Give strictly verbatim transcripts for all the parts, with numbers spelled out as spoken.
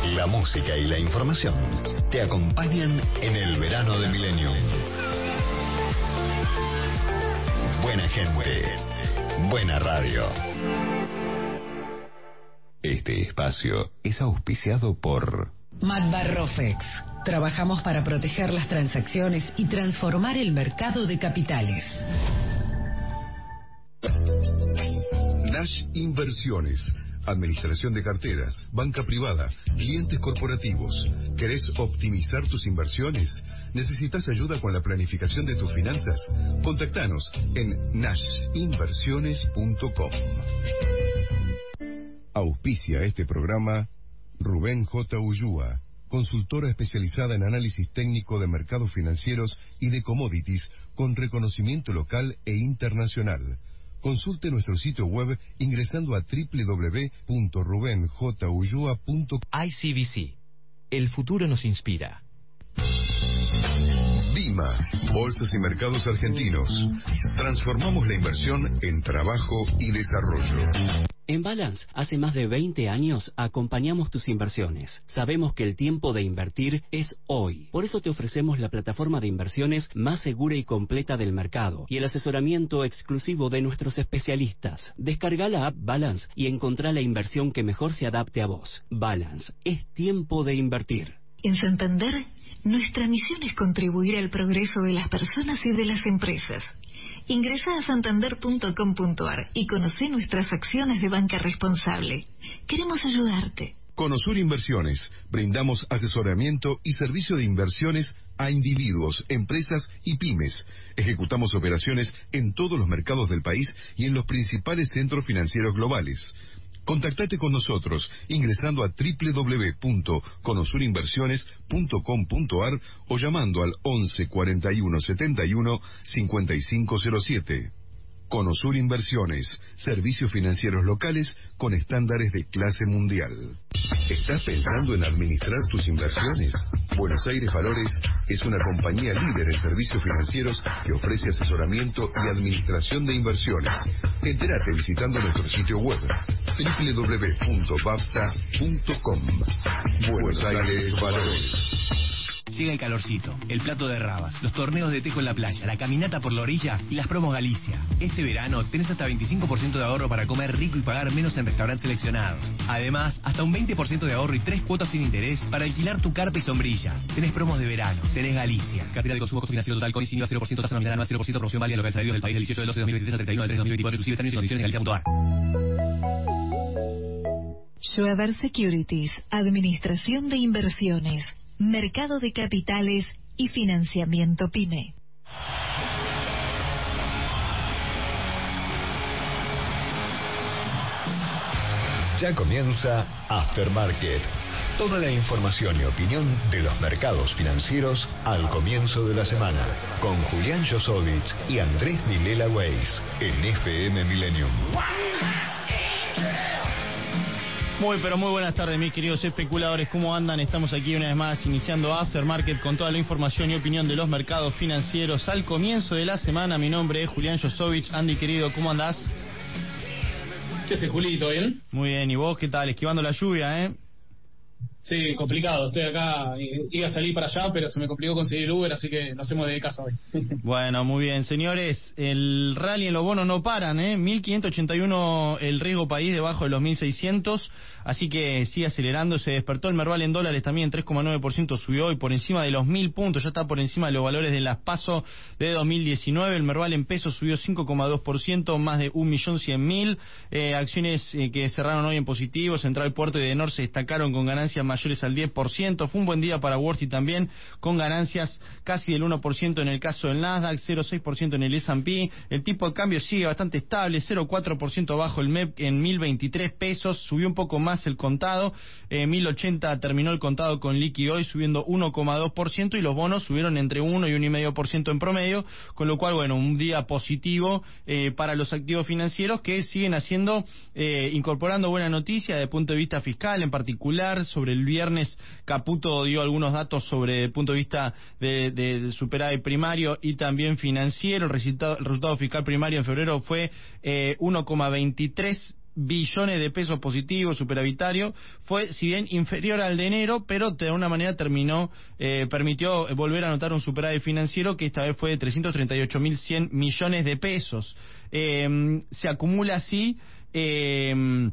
La música y la información te acompañan en el verano de Millennium. Buena gente, buena radio. Este espacio es auspiciado por Matbarrofex. Trabajamos para proteger las transacciones y transformar el mercado de capitales. Nash Inversiones. Administración de carteras, banca privada, clientes corporativos. ¿Querés optimizar tus inversiones? ¿Necesitas ayuda con la planificación de tus finanzas? Contactanos en nash inversiones punto com. Auspicia este programa Rubén J. Ullúa, consultora especializada en análisis técnico de mercados financieros y de commodities con reconocimiento local e internacional. Consulte nuestro sitio web ingresando a doble u doble u doble u punto ruben j ullua punto com. I C B C. El futuro nos inspira. Bima, Bolsas y Mercados Argentinos. Transformamos la inversión en trabajo y desarrollo. En Balance, hace más de veinte años acompañamos tus inversiones. Sabemos que el tiempo de invertir es hoy. Por eso te ofrecemos la plataforma de inversiones más segura y completa del mercado y el asesoramiento exclusivo de nuestros especialistas. Descarga la app Balance y encontrá la inversión que mejor se adapte a vos. Balance, es tiempo de invertir. En Santander, nuestra misión es contribuir al progreso de las personas y de las empresas. Ingresa a santander punto com punto ar y conoce nuestras acciones de banca responsable. Queremos ayudarte. Con Osur Inversiones, brindamos asesoramiento y servicio de inversiones a individuos, empresas y pymes. Ejecutamos operaciones en todos los mercados del país y en los principales centros financieros globales. Contactate con nosotros ingresando a doble u doble u doble u punto conosur inversiones punto com punto ar o llamando al once cuarenta y uno setenta y uno cincuenta y cinco cero siete. Conosur Inversiones, servicios financieros locales con estándares de clase mundial. ¿Estás pensando en administrar tus inversiones? Buenos Aires Valores es una compañía líder en servicios financieros que ofrece asesoramiento y administración de inversiones. Entérate visitando nuestro sitio web doble u doble u doble u punto babsa punto com. Buenos Aires Valores. Llega el calorcito, el plato de rabas, los torneos de tejo en la playa, la caminata por la orilla y las promos Galicia. Este verano tenés hasta veinticinco por ciento de ahorro para comer rico y pagar menos en restaurantes seleccionados. Además, hasta un veinte por ciento de ahorro y tres cuotas sin interés para alquilar tu carpa y sombrilla. Tenés promos de verano, tenés Galicia. Cartera de consumo, costo financiero total con I C I cero por ciento, tasa nominal anual cero por ciento, promoción válida en locales del país del dieciocho del doce de dos mil veintitrés al treinta y uno del tres de dos mil veinticuatro, inclusive términos y condiciones en galicia punto ar. Schweber Securities, Administración de Inversiones, Mercado de Capitales y Financiamiento PYME. Ya comienza Aftermarket. Toda la información y opinión de los mercados financieros al comienzo de la semana. Con Julián Josovich y Andrés Vilela Weiss en F M Millennium. Muy pero muy buenas tardes, mis queridos especuladores, ¿cómo andan? Estamos aquí una vez más iniciando Aftermarket con toda la información y opinión de los mercados financieros al comienzo de la semana. Mi nombre es Julián Josovich. Andy, querido, ¿cómo andás? ¿Qué haces, Julito? ¿Bien? Muy bien, ¿y vos qué tal? Esquivando la lluvia, ¿eh? Sí, complicado. Estoy acá, iba a salir para allá, pero se me complicó conseguir el Uber, así que lo hacemos de casa hoy. Bueno, muy bien. Señores, el rally en los bonos no paran, ¿eh? mil quinientos ochenta y uno el riesgo país debajo de los mil seiscientos, así que sigue acelerando. Se despertó el Merval en dólares también, tres coma nueve por ciento subió hoy por encima de los mil puntos, ya está por encima de los valores de las PASO de dos mil diecinueve. El Merval en pesos subió cinco coma dos por ciento, más de un millón cien mil. Eh, acciones eh, que cerraron hoy en positivo. Central Puerto y Edenor se destacaron con ganancias mayores al diez por ciento. Fue un buen día para Worthy también, con ganancias casi del uno por ciento en el caso del Nasdaq, cero coma seis por ciento en el S and P. El tipo de cambio sigue bastante estable, cero coma cuatro por ciento bajo el M E P en mil veintitrés pesos. Subió un poco más el contado, eh, mil ochenta terminó el contado con liqui hoy, subiendo uno coma dos por ciento, y los bonos subieron entre uno y uno coma cinco por ciento en promedio, con lo cual, bueno, un día positivo eh, para los activos financieros, que siguen haciendo, eh, incorporando buena noticia desde el punto de vista fiscal, en particular. Sobre el viernes Caputo dio algunos datos sobre el punto de vista de, de, de superávit primario y también financiero. El resultado, el resultado fiscal primario en febrero fue eh, uno coma veintitrés billones de pesos positivos, superavitario, fue si bien inferior al de enero, pero de alguna manera terminó, eh, permitió volver a anotar un superávit financiero que esta vez fue de trescientos treinta y ocho mil cien millones de pesos. Eh, se acumula así eh,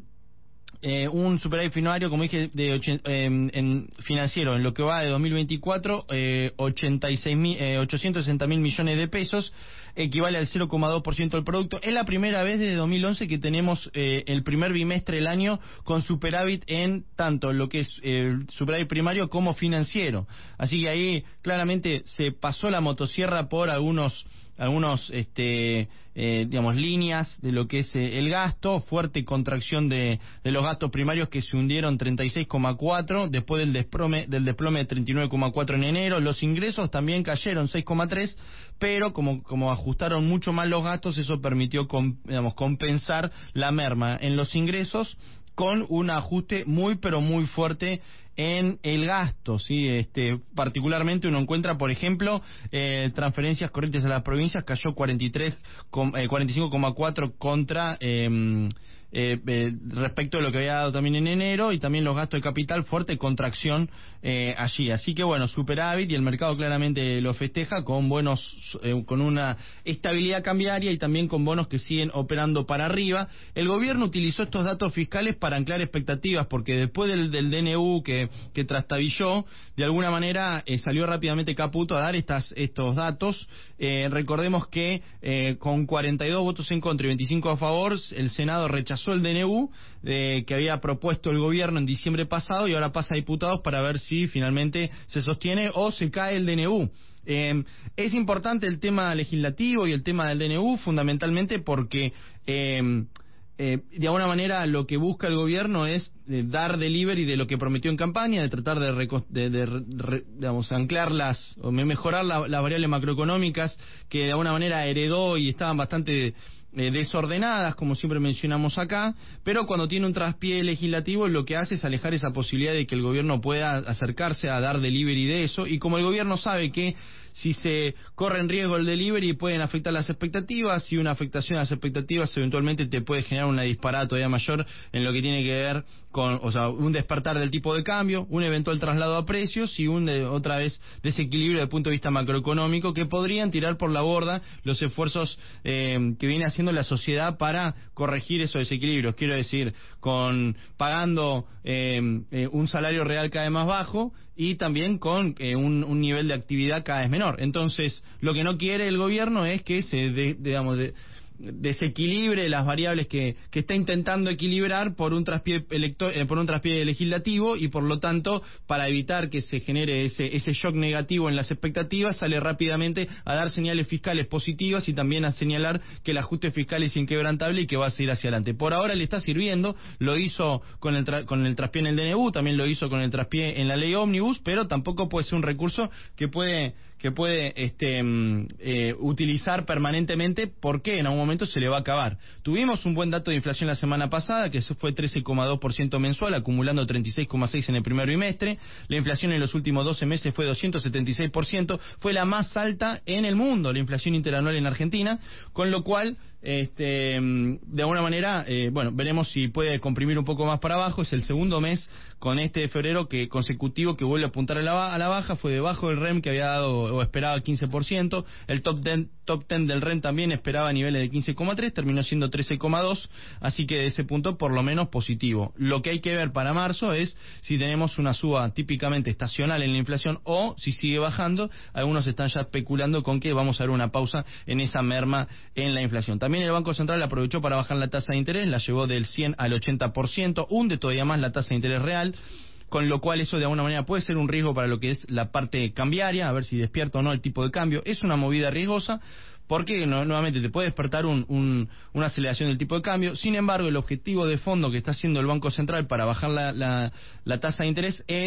Eh, un superávit financiero, como dije, de ochen, eh, en financiero en lo que va de dos mil veinticuatro, eh, ochenta y seis mil, eh, ochocientos sesenta mil millones de pesos, equivale al cero coma dos por ciento del producto. Es la primera vez desde dos mil once que tenemos eh, el primer bimestre del año con superávit en tanto lo que es eh, superávit primario como financiero. Así que ahí claramente se pasó la motosierra por algunos algunos este eh, digamos líneas de lo que es eh, el gasto, fuerte contracción de, de los gastos primarios que se hundieron treinta y seis coma cuatro después del desplome del desplome de treinta y nueve coma cuatro en enero. Los ingresos también cayeron seis coma tres, pero como como ajustaron mucho más los gastos, eso permitió com, digamos, compensar la merma en los ingresos con un ajuste muy pero muy fuerte en el gasto, sí, este, particularmente uno encuentra, por ejemplo, eh, transferencias corrientes a las provincias cayó cuarenta y tres, eh, cuarenta y cinco coma cuatro contra eh, eh, eh, respecto de lo que había dado también en enero, y también los gastos de capital, fuerte contracción eh, allí. Así que bueno, superávit, y el mercado claramente lo festeja con buenos, eh, con una estabilidad cambiaria y también con bonos que siguen operando para arriba. El gobierno utilizó estos datos fiscales para anclar expectativas, porque después del, del D N U que, que trastabilló, de alguna manera eh, salió rápidamente Caputo a dar estas, estos datos. Eh, recordemos que eh, con cuarenta y dos votos en contra y veinticinco a favor, el Senado rechazó el D N U eh, que había propuesto el gobierno en diciembre pasado, y ahora pasa a diputados para ver si finalmente se sostiene o se cae el D N U. Eh, es importante el tema legislativo y el tema del D N U fundamentalmente porque eh, eh, de alguna manera lo que busca el gobierno es eh, dar delivery de lo que prometió en campaña, de tratar de, reco- de, de re- digamos, anclar las, o mejorar la, las variables macroeconómicas que de alguna manera heredó y estaban bastante Eh, desordenadas, como siempre mencionamos acá, pero cuando tiene un traspié legislativo lo que hace es alejar esa posibilidad de que el gobierno pueda acercarse a dar delivery de eso, y como el gobierno sabe que si se corre en riesgo el delivery pueden afectar las expectativas, y una afectación a las expectativas eventualmente te puede generar una disparada todavía mayor en lo que tiene que ver con, o sea, un despertar del tipo de cambio, un eventual traslado a precios y un de, otra vez desequilibrio desde el punto de vista macroeconómico que podrían tirar por la borda los esfuerzos eh, que viene haciendo la sociedad para corregir esos desequilibrios. Quiero decir, con pagando eh, eh, un salario real cada vez más bajo y también con eh, un, un nivel de actividad cada vez menor. Entonces, lo que no quiere el gobierno es que se, de, digamos, de, desequilibre las variables que, que está intentando equilibrar por un traspié electo, eh, por un traspié legislativo, y por lo tanto, para evitar que se genere ese, ese shock negativo en las expectativas, sale rápidamente a dar señales fiscales positivas y también a señalar que el ajuste fiscal es inquebrantable y que va a seguir hacia adelante. Por ahora le está sirviendo, lo hizo con el, tra- con el traspié en el D N U, también lo hizo con el traspié en la ley ómnibus, pero tampoco puede ser un recurso que puede que puede este eh, utilizar permanentemente, porque en algún momento se le va a acabar. Tuvimos un buen dato de inflación la semana pasada, que fue trece coma dos por ciento mensual, acumulando treinta y seis coma seis por ciento en el primer bimestre. La inflación en los últimos doce meses fue doscientos setenta y seis por ciento, fue la más alta en el mundo, la inflación interanual en Argentina, con lo cual este de alguna manera eh, bueno, veremos si puede comprimir un poco más para abajo. Es el segundo mes con este de febrero que consecutivo que vuelve a apuntar a la, a la baja, fue debajo del R E M que había dado o esperaba quince por ciento, el top diez, top diez del R E M también esperaba niveles de quince coma tres, terminó siendo trece coma dos, así que de ese punto por lo menos positivo. Lo que hay que ver para marzo es si tenemos una suba típicamente estacional en la inflación o si sigue bajando. Algunos están ya especulando con que vamos a ver una pausa en esa merma en la inflación. También el Banco Central aprovechó para bajar la tasa de interés, la llevó del cien al ochenta por ciento, hunde todavía más la tasa de interés real, con lo cual eso de alguna manera puede ser un riesgo para lo que es la parte cambiaria, a ver si despierta o no el tipo de cambio. Es una movida riesgosa porque no, nuevamente te puede despertar un, un, una aceleración del tipo de cambio. Sin embargo, el objetivo de fondo que está haciendo el Banco Central para bajar la, la, la tasa de interés es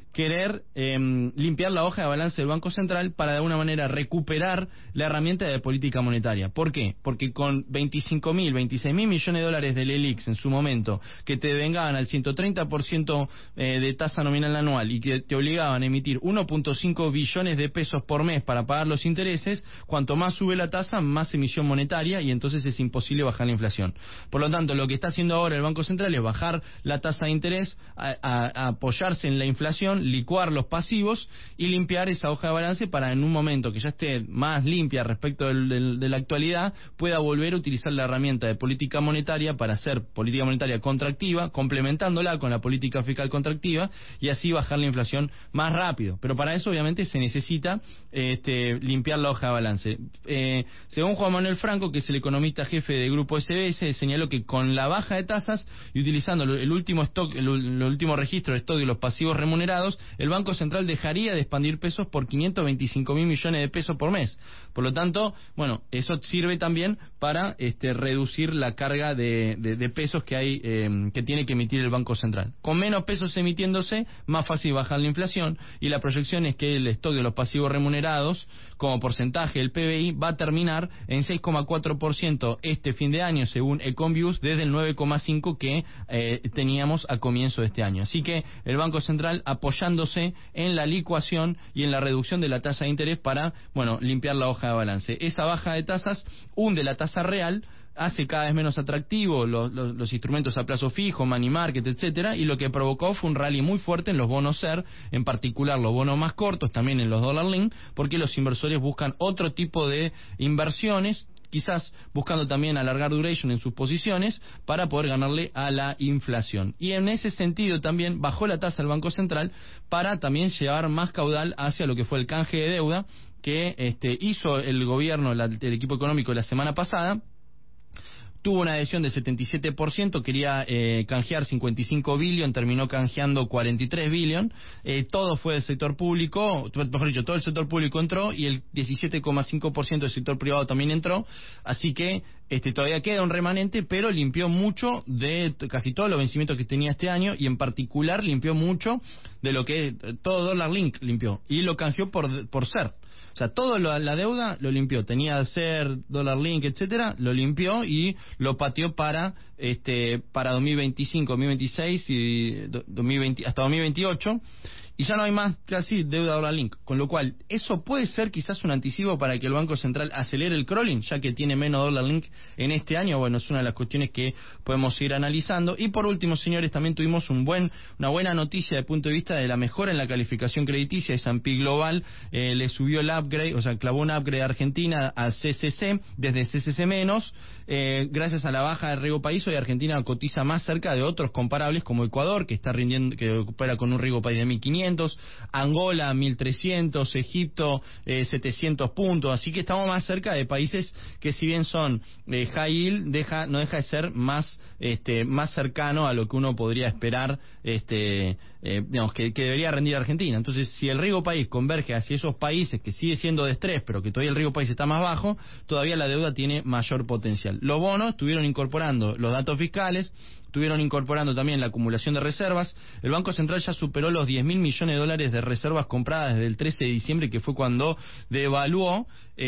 querer eh, limpiar la hoja de balance del Banco Central para de alguna manera recuperar la herramienta de política monetaria. ¿Por qué? Porque con veinticinco mil, veintiséis mil millones de dólares del E L I X en su momento, que te vengaban al ciento treinta por ciento eh, de tasa nominal anual y que te obligaban a emitir uno punto cinco billones de pesos por mes para pagar los intereses, cuanto más sube la tasa, más emisión monetaria y entonces es imposible bajar la inflación. Por lo tanto, lo que está haciendo ahora el Banco Central es bajar la tasa de interés, a, a, a apoyarse en la inflación, licuar los pasivos y limpiar esa hoja de balance para en un momento que ya esté más limpia respecto del, del, de la actualidad, pueda volver a utilizar la herramienta de política monetaria para hacer política monetaria contractiva, complementándola con la política fiscal contractiva y así bajar la inflación más rápido. Pero para eso obviamente se necesita este, limpiar la hoja de balance. Eh, según Juan Manuel Franco, que es el economista jefe del Grupo S B S, señaló que con la baja de tasas y utilizando el último stock, el, el último registro de stock de los pasivos remunerados, el Banco Central dejaría de expandir pesos por quinientos veinticinco mil millones de pesos por mes. Por lo tanto, bueno, eso sirve también para este, reducir la carga de, de, de pesos que hay eh, que tiene que emitir el Banco Central. Con menos pesos emitiéndose, más fácil bajar la inflación y la proyección es que el stock de los pasivos remunerados como porcentaje del P B I va a terminar en seis coma cuatro por ciento este fin de año según Econviews, desde el nueve coma cinco por ciento que eh, teníamos a comienzo de este año. Así que el Banco Central apoyándose en la licuación y en la reducción de la tasa de interés para, bueno, limpiar la hoja de balance. Esa baja de tasas hunde la tasa real, hace cada vez menos atractivo los, los, los instrumentos a plazo fijo, money market, etcétera, y lo que provocó fue un rally muy fuerte en los bonos S E R, en particular los bonos más cortos, también en los dollar link, porque los inversores buscan otro tipo de inversiones, quizás buscando también alargar duration en sus posiciones para poder ganarle a la inflación. Y en ese sentido también bajó la tasa del Banco Central para también llevar más caudal hacia lo que fue el canje de deuda que este, hizo el gobierno, la, el equipo económico la semana pasada. Tuvo una adhesión de setenta y siete por ciento, quería eh, canjear cincuenta y cinco billion, terminó canjeando cuarenta y tres billion, eh, todo fue del sector público, mejor dicho, todo el sector público entró y el diecisiete coma cinco por ciento del sector privado también entró, así que este todavía queda un remanente, pero limpió mucho de casi todos los vencimientos que tenía este año y en particular limpió mucho de lo que todo Dollar Link limpió y lo canjeó por, por S E R. O sea, toda la deuda lo limpió, tenía S E R, Dollar Link, etcétera, lo limpió y lo pateó para este para dos mil veinticinco, dos mil veintiséis y dos mil veinte, hasta dos mil veintiocho. Y ya no hay más casi deuda Dollar Link, con lo cual eso puede ser quizás un anticipo para que el Banco Central acelere el crawling, ya que tiene menos Dollar Link en este año. Bueno, es una de las cuestiones que podemos ir analizando. Y por último, señores, también tuvimos un buen, una buena noticia desde el punto de vista de la mejora en la calificación crediticia. S and P Global eh, le subió el upgrade, o sea, clavó un upgrade a Argentina a C C C desde C C C menos, eh, gracias a la baja de riesgo país. Hoy Argentina cotiza más cerca de otros comparables como Ecuador, que está rindiendo, que opera con un riesgo país de mil quinientos, Angola mil trescientos, Egipto eh, setecientos puntos, así que estamos más cerca de países que si bien son eh, high yield, deja, no deja de ser más este más cercano a lo que uno podría esperar este eh, digamos que, que debería rendir Argentina. Entonces, si el riesgo país converge hacia esos países que sigue siendo de estrés, pero que todavía el riesgo país está más bajo, todavía la deuda tiene mayor potencial. Los bonos estuvieron incorporando los datos fiscales, estuvieron incorporando también la acumulación de reservas. El Banco Central ya superó los diez mil millones de dólares de reservas compradas desde el trece de diciembre, que fue cuando devaluó,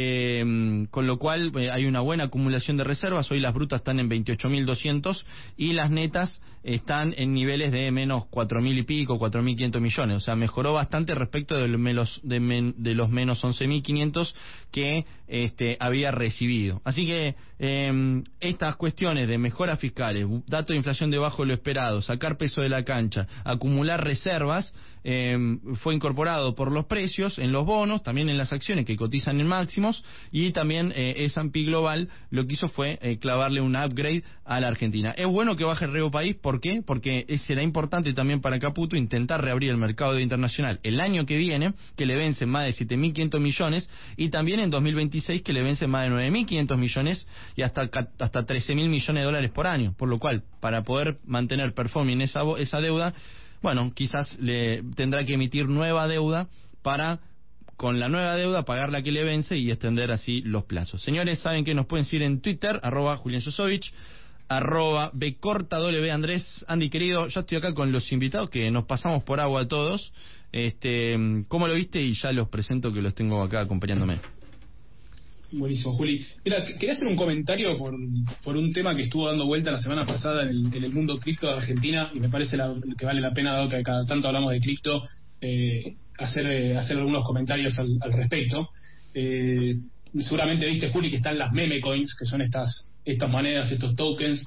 eh, con lo cual eh, hay una buena acumulación de reservas. Hoy las brutas están en veintiocho mil doscientos y las netas están en niveles de menos cuatro mil y pico, cuatro mil quinientos millones. O sea, mejoró bastante respecto de los, de, men, de los menos once mil quinientos que este, había recibido. Así que eh, estas cuestiones de mejoras fiscales, dato de inflación debajo de lo esperado, sacar peso de la cancha, acumular reservas, eh, fue incorporado por los precios en los bonos, también en las acciones que cotizan en máximos, y también eh, S and P Global lo que hizo fue eh, clavarle un upgrade a la Argentina. Es bueno que baje el riesgo país, ¿por qué? Porque será importante también para Caputo intentar reabrir el mercado internacional el año que viene, que le vencen más de siete mil quinientos millones, y también en dos mil veintiséis que le vencen más de nueve mil quinientos millones y hasta hasta trece mil millones de dólares por año, por lo cual para poder mantener performing esa, esa deuda, bueno, quizás le tendrá que emitir nueva deuda para, con la nueva deuda, pagar la que le vence y extender así los plazos. Señores, saben que nos pueden seguir en Twitter, arroba Julián Yosovich, arroba B corta W Andrés. Andy, querido, ya estoy acá con los invitados que nos pasamos por agua todos. Este, ¿cómo lo viste? Y ya los presento, que los tengo acá acompañándome. Buenísimo, Juli. Mira, quería hacer un comentario por, por un tema que estuvo dando vuelta la semana pasada en el, en el mundo cripto de Argentina, y me parece la, que vale la pena, dado que cada tanto hablamos de cripto, eh, hacer, eh, hacer algunos comentarios al, al respecto. Eh, seguramente viste, Juli, que están las meme coins, que son estas estas monedas, estos tokens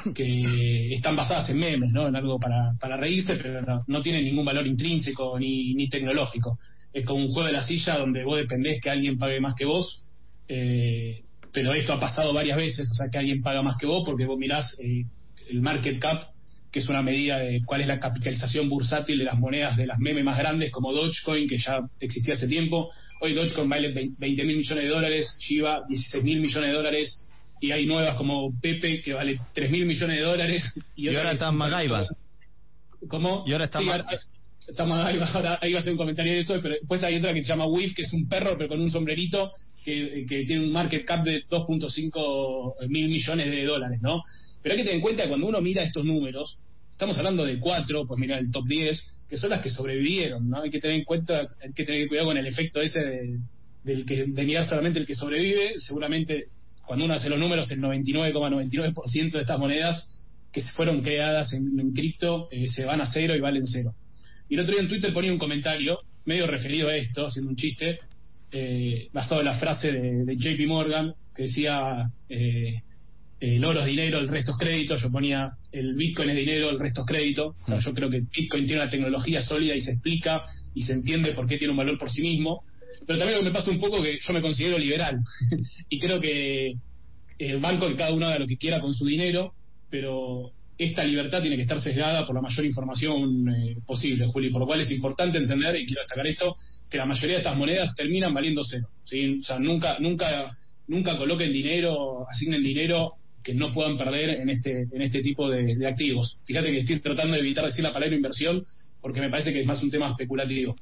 que están basadas en memes, ¿no? En algo para, para reírse, pero no, no tienen ningún valor intrínseco ni, ni tecnológico. Es como un juego de la silla donde vos dependés que alguien pague más que vos. Eh, pero esto ha pasado varias veces, o sea, que alguien paga más que vos, porque vos mirás eh, el market cap, que es una medida de cuál es la capitalización bursátil de las monedas de las memes más grandes, como Dogecoin, que ya existía hace tiempo. Hoy Dogecoin vale veinte mil millones de dólares, Shiba dieciséis mil millones de dólares, y hay nuevas como Pepe, que vale tres mil millones de dólares. Y, y ahora está Magaiba. ¿Cómo? Y ahora está sí, Ma- ahora, está Magaiba, ahora ahí va a hacer un comentario de eso, pero después hay otra que se llama Wif, que es un perro, pero con un sombrerito, Que, que tiene un market cap de dos punto cinco mil millones de dólares, ¿no? Pero hay que tener en cuenta que cuando uno mira estos números, estamos hablando de cuatro, pues mira el top diez, que son las que sobrevivieron, ¿no? Hay que tener en cuenta, hay que tener cuidado con el efecto ese de, del que, de mirar solamente el que sobrevive. Seguramente cuando uno hace los números, el noventa y nueve coma noventa y nueve por ciento de estas monedas que fueron creadas en, en cripto eh, se van a cero y valen cero. Y el otro día en Twitter ponía un comentario medio referido a esto, haciendo un chiste, Eh, basado en la frase de, de J P Morgan, que decía eh, el oro es dinero, el resto es crédito. Yo ponía el Bitcoin es dinero, el resto es crédito. O sea, yo creo que Bitcoin tiene una tecnología sólida y se explica y se entiende por qué tiene un valor por sí mismo. Pero también lo que me pasa un poco, que yo me considero liberal y creo que el banco, que cada uno haga lo que quiera con su dinero, pero esta libertad tiene que estar sesgada por la mayor información eh, posible, Juli, por lo cual es importante entender, y quiero destacar esto, que la mayoría de estas monedas terminan valiendo cero, ¿sí? O sea, nunca nunca nunca coloquen dinero, asignen dinero que no puedan perder en este en este tipo de, de activos. Fíjate que estoy tratando de evitar decir la palabra inversión, porque me parece que es más un tema especulativo.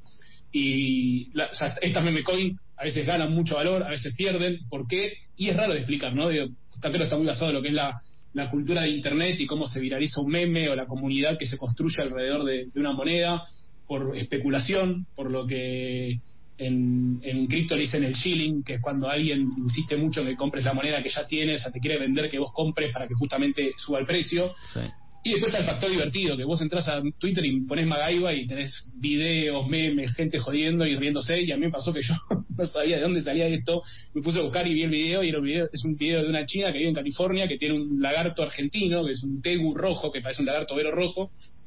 Y la, o sea, estas meme coin a veces ganan mucho valor, a veces pierden. ¿Por qué? Y es raro de explicar, ¿no? Digo, Tatero está muy basado en lo que es la la cultura de internet y cómo se viraliza un meme, o la comunidad que se construye alrededor de, de una moneda por especulación, por lo que en, en cripto le dicen el shilling, que es cuando alguien insiste mucho en que compres la moneda que ya tienes, o sea, te quiere vender que vos compres para que justamente suba el precio. Sí. Y después está el factor divertido, que vos entras a Twitter y ponés Magaiba y tenés videos, memes, gente jodiendo y riéndose. Y a mí me pasó que yo no sabía de dónde salía esto. Me puse a buscar y vi el video, y el video es un video de una china que vive en California, que tiene un lagarto argentino, que es un tegu rojo, que parece un lagarto vero rojo,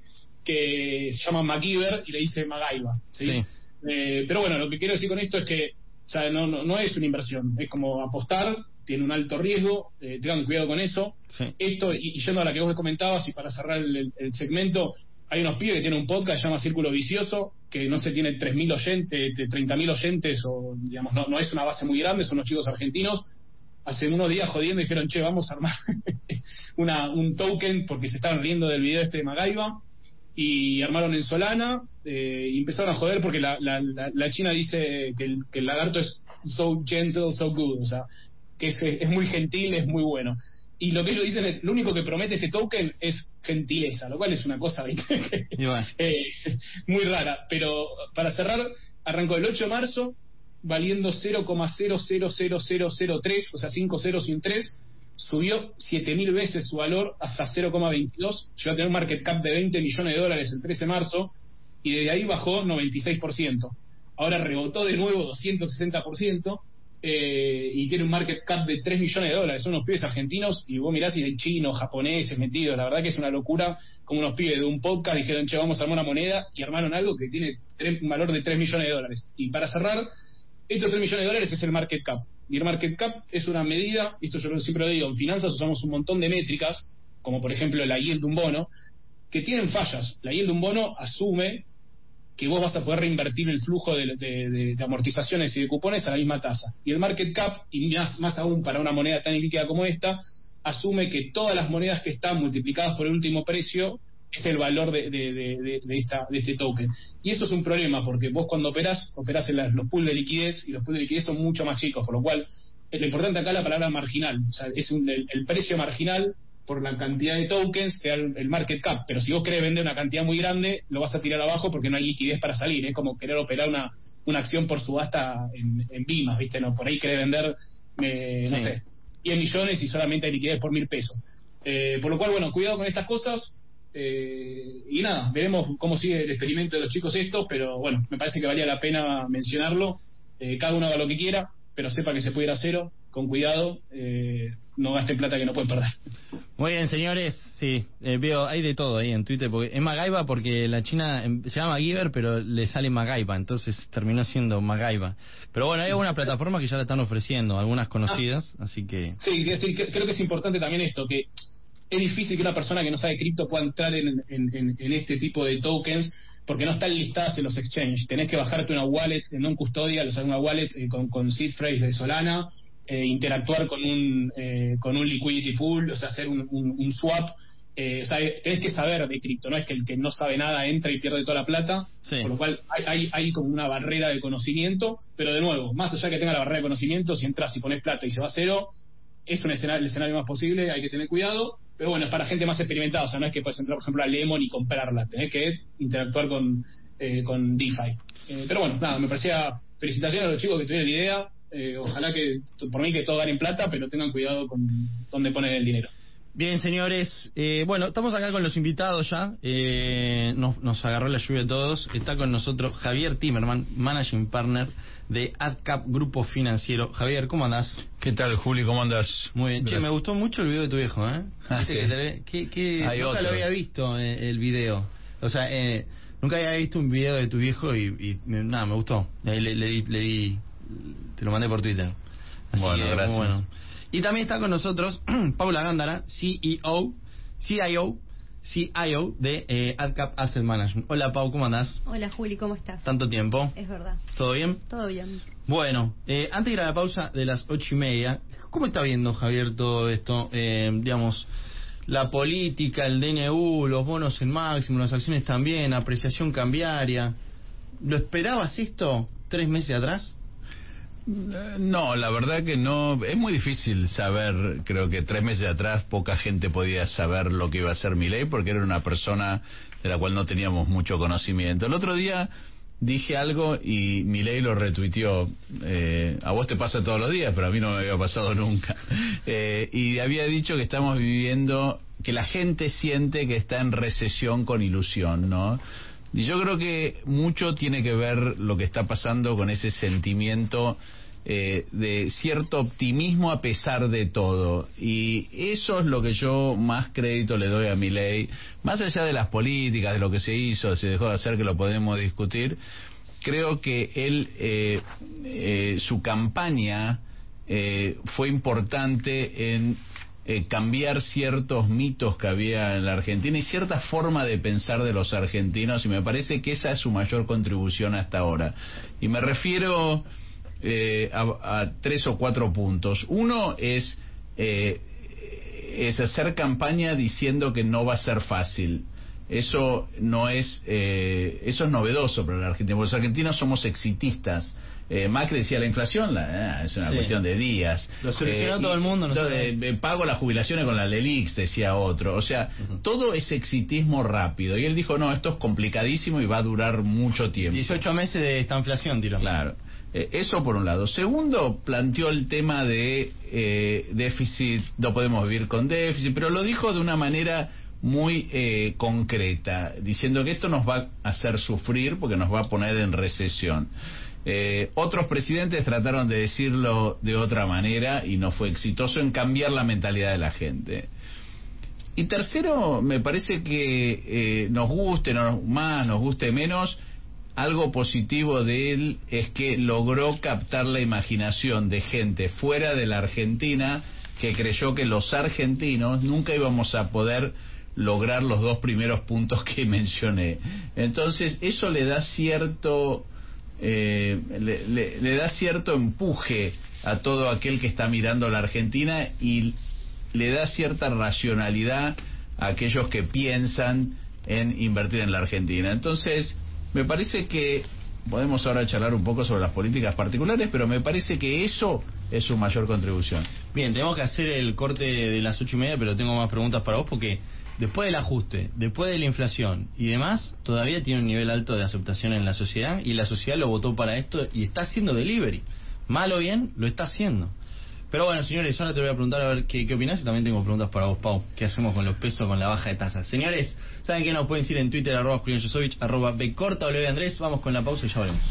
que se llama MacGyver y le dice Magaiba, ¿sí? Sí. Eh, pero bueno, lo que quiero decir con esto es que, o sea, no, no, no es una inversión, es como apostar, tiene un alto riesgo, eh, tengan cuidado con eso. Sí. Esto, y, y yendo a la que vos me comentabas, y para cerrar el, el segmento, hay unos pibes que tienen un podcast que se llama Círculo Vicioso, que no sé, tiene tres mil oyentes, treinta mil oyentes, o digamos, no, no es una base muy grande, son unos chicos argentinos. Hace unos días jodiendo dijeron, che, vamos a armar una, un token, porque se estaban riendo del video este de Magaiba, y armaron en Solana, eh, y empezaron a joder porque la, la, la, la China dice que el, que el lagarto es so gentle, so good, o sea, que es, es muy gentil, es muy bueno. Y lo que ellos dicen es, lo único que promete este token es gentileza, lo cual es una cosa bueno. eh, muy rara. Pero para cerrar, arrancó el ocho de marzo, valiendo cero coma cero cero cero cero cero tres, o sea, cinco ceros y un tres, subió siete mil veces su valor hasta cero coma veintidós, llegó a tener un market cap de veinte millones de dólares el trece de marzo, y desde ahí bajó noventa y seis por ciento. Ahora rebotó de nuevo doscientos sesenta por ciento, eh, y tiene un market cap de tres millones de dólares. Son unos pibes argentinos, y vos mirás y hay chinos, japoneses metidos. La verdad que es una locura, como unos pibes de un podcast dijeron, che, vamos a armar una moneda, y armaron algo que tiene tres, un valor de tres millones de dólares. Y para cerrar, estos tres millones de dólares es el market cap. Y el market cap es una medida, esto yo siempre lo digo, en finanzas usamos un montón de métricas, como por ejemplo la yield de un bono, que tienen fallas. La yield de un bono asume que vos vas a poder reinvertir el flujo de, de, de, de amortizaciones y de cupones a la misma tasa. Y el market cap, y más, más aún para una moneda tan líquida como esta, asume que todas las monedas que están multiplicadas por el último precio es el valor de, de, de, de, esta, de este token. Y eso es un problema, porque vos cuando operás, operás en las, los pools de liquidez, y los pools de liquidez son mucho más chicos, por lo cual lo importante acá es la palabra marginal. O sea, es un, el, el precio marginal por la cantidad de tokens que da el, el market cap, pero si vos querés vender una cantidad muy grande, lo vas a tirar abajo porque no hay liquidez para salir. Es como querer operar una, una acción por subasta en, en Bimas, ¿viste? No, por ahí querés vender, eh, no sí. sé, diez millones y solamente hay liquidez por mil pesos. Eh, por lo cual, bueno, cuidado con estas cosas. Eh, y nada, veremos cómo sigue el experimento de los chicos estos, pero bueno, me parece que valía la pena mencionarlo. Eh, cada uno haga lo que quiera, pero sepa que se puede ir a cero, con cuidado, eh, no gasten plata que no pueden perder. Muy bien, señores, sí, eh, veo, hay de todo ahí en Twitter, porque es Magaiba porque la China eh, se llama Giver, pero le sale Magaiba, entonces terminó siendo Magaiba. Pero bueno, hay algunas plataformas que ya la están ofreciendo, algunas conocidas, ah, así que... Sí, sí, creo que es importante también esto, que es difícil que una persona que no sabe cripto pueda entrar en, en, en, en este tipo de tokens, porque no están listadas en los exchanges. Tenés que bajarte una wallet, no un custodial, o sea, una wallet eh, con, con seed phrase de Solana, eh, interactuar con un eh, con un liquidity pool, o sea, hacer un, un, un swap. Eh, o sea, tenés que saber de cripto, no es que el que no sabe nada entra y pierde toda la plata, sí. Por lo cual hay, hay, hay como una barrera de conocimiento, pero de nuevo, más allá que tenga la barrera de conocimiento, si entras y pones plata y se va a cero, es un escenario, el escenario más posible, hay que tener cuidado. Pero bueno, es para gente más experimentada, o sea, no es que puedes entrar, por ejemplo, a Lemon y comprarla, tenés que interactuar con, eh, con DeFi. Eh, pero bueno, nada, me parecía, felicitaciones a los chicos que tuvieron la idea, eh, ojalá que, por mí, que todos ganen plata, pero tengan cuidado con dónde ponen el dinero. Bien, señores, eh, bueno, estamos acá con los invitados ya, eh, nos, nos agarró la lluvia a todos, está con nosotros Javier Timerman, Managing Partner de AdCap Grupo Financiero. Javier, ¿cómo andás? ¿Qué tal, Juli? ¿Cómo andás? Muy bien. Che, me gustó mucho el video de tu viejo, ¿eh? Ah, sí. que te, que, que nunca otro. lo había visto, eh, el video. O sea, eh, nunca había visto un video de tu viejo y, y nada, me gustó. Le, le, le, le di, te lo mandé por Twitter. Así bueno, que, gracias. Bueno. Y también está con nosotros Paula Gándara, C E O, C I O, C I O de eh, AdCap Asset Management. Hola, Pau, ¿cómo andás? Hola, Juli, ¿cómo estás? Tanto tiempo. Es verdad. ¿Todo bien? Todo bien. Bueno, eh, antes de ir a la pausa de las ocho y media, ¿cómo está viendo, Javier, todo esto? Eh, digamos, la política, el D N U, los bonos en máximo, las acciones también, apreciación cambiaria. ¿Lo esperabas esto tres meses atrás? No, la verdad que no, es muy difícil saber. Creo que tres meses atrás poca gente podía saber lo que iba a hacer Milei, porque era una persona de la cual no teníamos mucho conocimiento. El otro día dije algo y Milei lo retuiteó. Eh, a vos te pasa todos los días, pero a mí no me había pasado nunca. Eh, y había dicho que estamos viviendo, que la gente siente que está en recesión con ilusión, ¿no? Y yo creo que mucho tiene que ver lo que está pasando con ese sentimiento eh, de cierto optimismo a pesar de todo. Y eso es lo que yo más crédito le doy a Milei, más allá de las políticas, de lo que se hizo, se dejó de hacer, que lo podemos discutir. Creo que él, eh, eh, su campaña eh, fue importante en Eh, cambiar ciertos mitos que había en la Argentina y cierta forma de pensar de los argentinos, y me parece que esa es su mayor contribución hasta ahora. Y me refiero eh, a, a tres o cuatro puntos. Uno es, eh, es hacer campaña diciendo que no va a ser fácil. Eso no es, eh, eso es novedoso para la Argentina, porque los argentinos somos exitistas. Eh, Macri decía la inflación la, eh, es una sí. cuestión de días. Lo solucionó eh, todo el mundo. No entonces, eh, pago las jubilaciones con la Lelix, decía otro. O sea, uh-huh. todo es exitismo rápido. Y él dijo, no, esto es complicadísimo y va a durar mucho tiempo. dieciocho meses de esta inflación, tiró. Claro. Eh, eso por un lado. Segundo, planteó el tema de eh, déficit, no podemos vivir con déficit, pero lo dijo de una manera muy eh, concreta, diciendo que esto nos va a hacer sufrir porque nos va a poner en recesión. Eh, otros presidentes trataron de decirlo de otra manera y no fue exitoso en cambiar la mentalidad de la gente. Y tercero, me parece que eh, nos guste nos, más, nos guste menos, algo positivo de él es que logró captar la imaginación de gente fuera de la Argentina que creyó que los argentinos nunca íbamos a poder lograr los dos primeros puntos que mencioné. Entonces eso le da cierto eh, le, le, le da cierto empuje a todo aquel que está mirando la Argentina y le da cierta racionalidad a aquellos que piensan en invertir en la Argentina. Entonces me parece que podemos ahora charlar un poco sobre las políticas particulares, pero me parece que eso es su mayor contribución. Bien, tenemos que hacer el corte de las ocho y media, pero tengo más preguntas para vos porque después del ajuste, después de la inflación y demás, todavía tiene un nivel alto de aceptación en la sociedad y la sociedad lo votó para esto y está haciendo delivery. Mal o bien, lo está haciendo. Pero bueno, señores, ahora te voy a preguntar a ver qué, qué opinás y también tengo preguntas para vos, Pau. ¿Qué hacemos con los pesos, con la baja de tasas? Señores, ¿saben qué? Nos pueden decir en Twitter, arroba Julián Yosovich, arroba Bcorta, W Andrés. Vamos con la pausa y ya volvemos.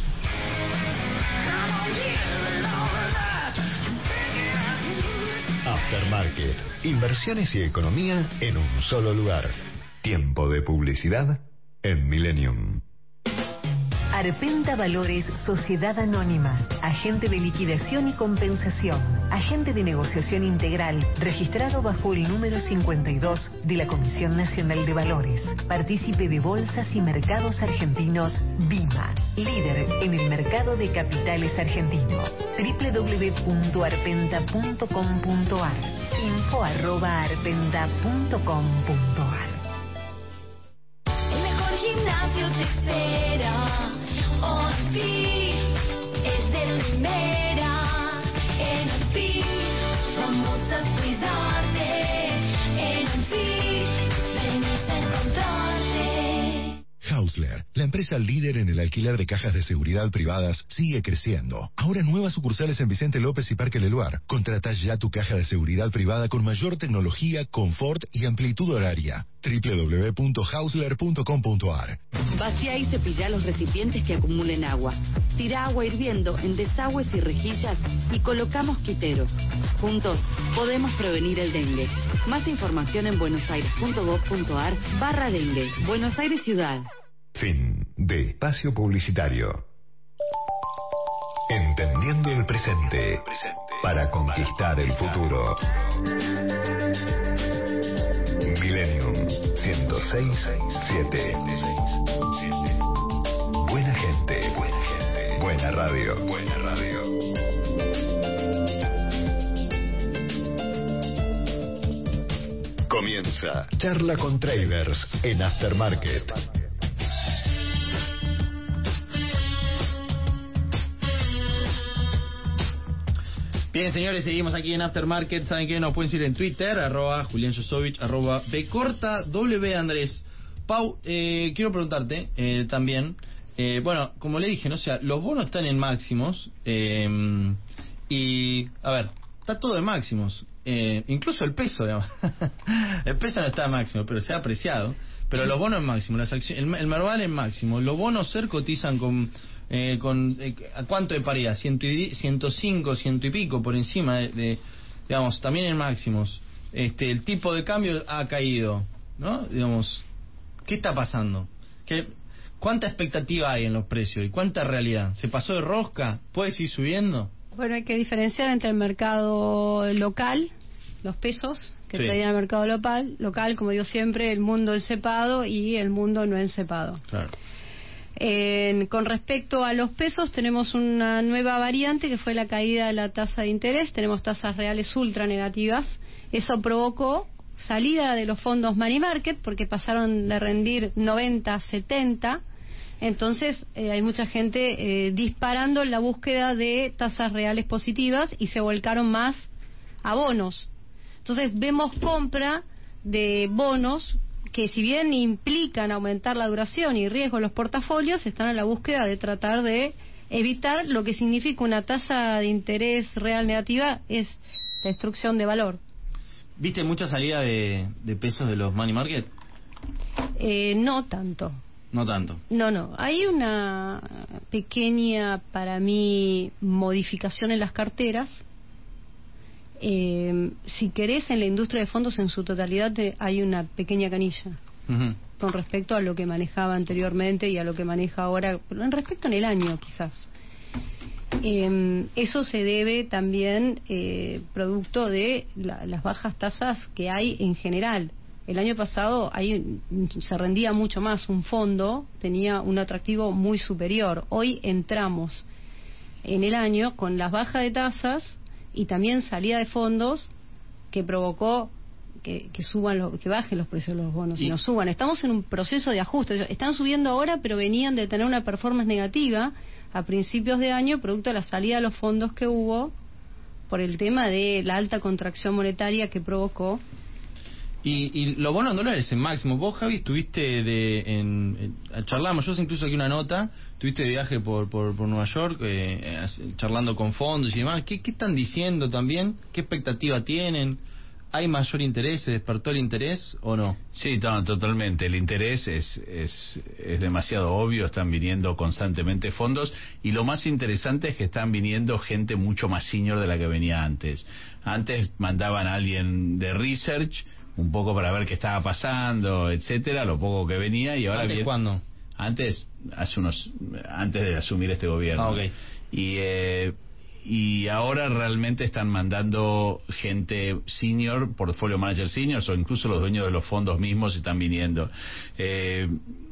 Aftermarket, inversiones y economía en un solo lugar. Tiempo de publicidad en Millennium. Arpenta Valores Sociedad Anónima, agente de liquidación y compensación, agente de negociación integral, registrado bajo el número cincuenta y dos de la Comisión Nacional de Valores, partícipe de bolsas y mercados argentinos BIMA, líder en el mercado de capitales argentino. doble u doble u doble u punto arpenta punto com punto ar, info arroba arpenta punto com punto ar. El mejor gimnasio te espera. Hospis es de primera. En Hospis vamos a cuidarte. En Hospis venís a encontrarte. Hausler, la empresa líder en el alquiler de cajas de seguridad privadas, sigue creciendo. Ahora nuevas sucursales en Vicente López y Parque Leluar. Contrata ya tu caja de seguridad privada con mayor tecnología, confort y amplitud horaria. doble u doble u doble u punto hausler punto com punto ar. Vacía y cepilla los recipientes que acumulen agua. Tira agua hirviendo en desagües y rejillas y coloca mosquiteros. Juntos podemos prevenir el dengue. Más información en buenosaires punto gov punto ar barra dengue. Buenos Aires Ciudad. Fin de espacio publicitario. Entendiendo el presente para conquistar el futuro. Millennium ciento seis punto siete. Buena gente, buena gente, buena radio, buena radio. Comienza Charla con Traders en Aftermarket. Bien, señores, seguimos aquí en Aftermarket. ¿Saben qué? Nos pueden seguir en Twitter, arroba Julián Yosovich, arroba Bcorta, W Andrés. Pau, eh, quiero preguntarte eh, también, eh, bueno, como le dije, ¿no? O sea, los bonos están en máximos, eh, y, a ver, está todo en máximos, eh, incluso el peso, digamos. El peso no está en máximo, pero se ha apreciado, pero los bonos en máximo, las acciones, el, el Merval en máximo, los bonos SER cotizan con... Eh, con eh, ¿a cuánto de paridad? ciento cinco, ciento y pico por encima de, de, digamos, también en máximos. Este, el tipo de cambio ha caído, ¿no? Digamos, ¿qué está pasando? ¿Qué, ¿Cuánta expectativa hay en los precios y cuánta realidad? ¿Se pasó de rosca? ¿Puede seguir subiendo? Bueno, hay que diferenciar entre el mercado local, los pesos que sí. traían al mercado local, local, como digo siempre, el mundo encepado y el mundo no encepado. Claro. Eh, con respecto a los pesos, tenemos una nueva variante que fue la caída de la tasa de interés. Tenemos tasas reales ultra negativas. Eso provocó salida de los fondos money market porque pasaron de rendir noventa a setenta. Entonces eh, hay mucha gente eh, disparando en la búsqueda de tasas reales positivas y se volcaron más a bonos. Entonces vemos compra de bonos que, si bien implican aumentar la duración y riesgo en los portafolios, están a la búsqueda de tratar de evitar lo que significa una tasa de interés real negativa, es destrucción de valor. ¿Viste mucha salida de, de pesos de los money market? Eh, no tanto. No tanto. No, no. Hay una pequeña, para mí, modificación en las carteras. Eh, si querés, en la industria de fondos en su totalidad te, hay una pequeña canilla uh-huh. con respecto a lo que manejaba anteriormente y a lo que maneja ahora, en respecto en el año quizás. Eh, eso se debe también eh, producto de la, las bajas tasas que hay en general. El año pasado ahí se rendía mucho más, un fondo tenía un atractivo muy superior. Hoy entramos en el año con las bajas de tasas y también salida de fondos que provocó que, que suban los, que bajen los precios de los bonos y no suban. Estamos en un proceso de ajuste. Están subiendo ahora, pero venían de tener una performance negativa a principios de año, producto de la salida de los fondos que hubo por el tema de la alta contracción monetaria que provocó. Y, y lo bueno en dólares es en máximo. Vos, Javi, estuviste de, en, en, charlamos, yo incluso aquí una nota, estuviste de viaje por, por, por Nueva York, eh, charlando con fondos y demás. ¿Qué, ¿Qué están diciendo también? ¿Qué expectativa tienen? ¿Hay mayor interés? ¿Se despertó el interés o no? Sí, no, totalmente. El interés es, es, es demasiado obvio. Están viniendo constantemente fondos. Y lo más interesante es que están viniendo gente mucho más senior de la que venía antes. Antes mandaban a alguien de research, un poco para ver qué estaba pasando, etcétera, lo poco que venía. Y ahora ¿Antes viene... cuándo? Antes, hace unos... Antes de asumir este gobierno. Ah, okay. Y... Eh, y ahora realmente están mandando gente senior, portfolio manager seniors, o incluso los dueños de los fondos mismos están viniendo. Eh,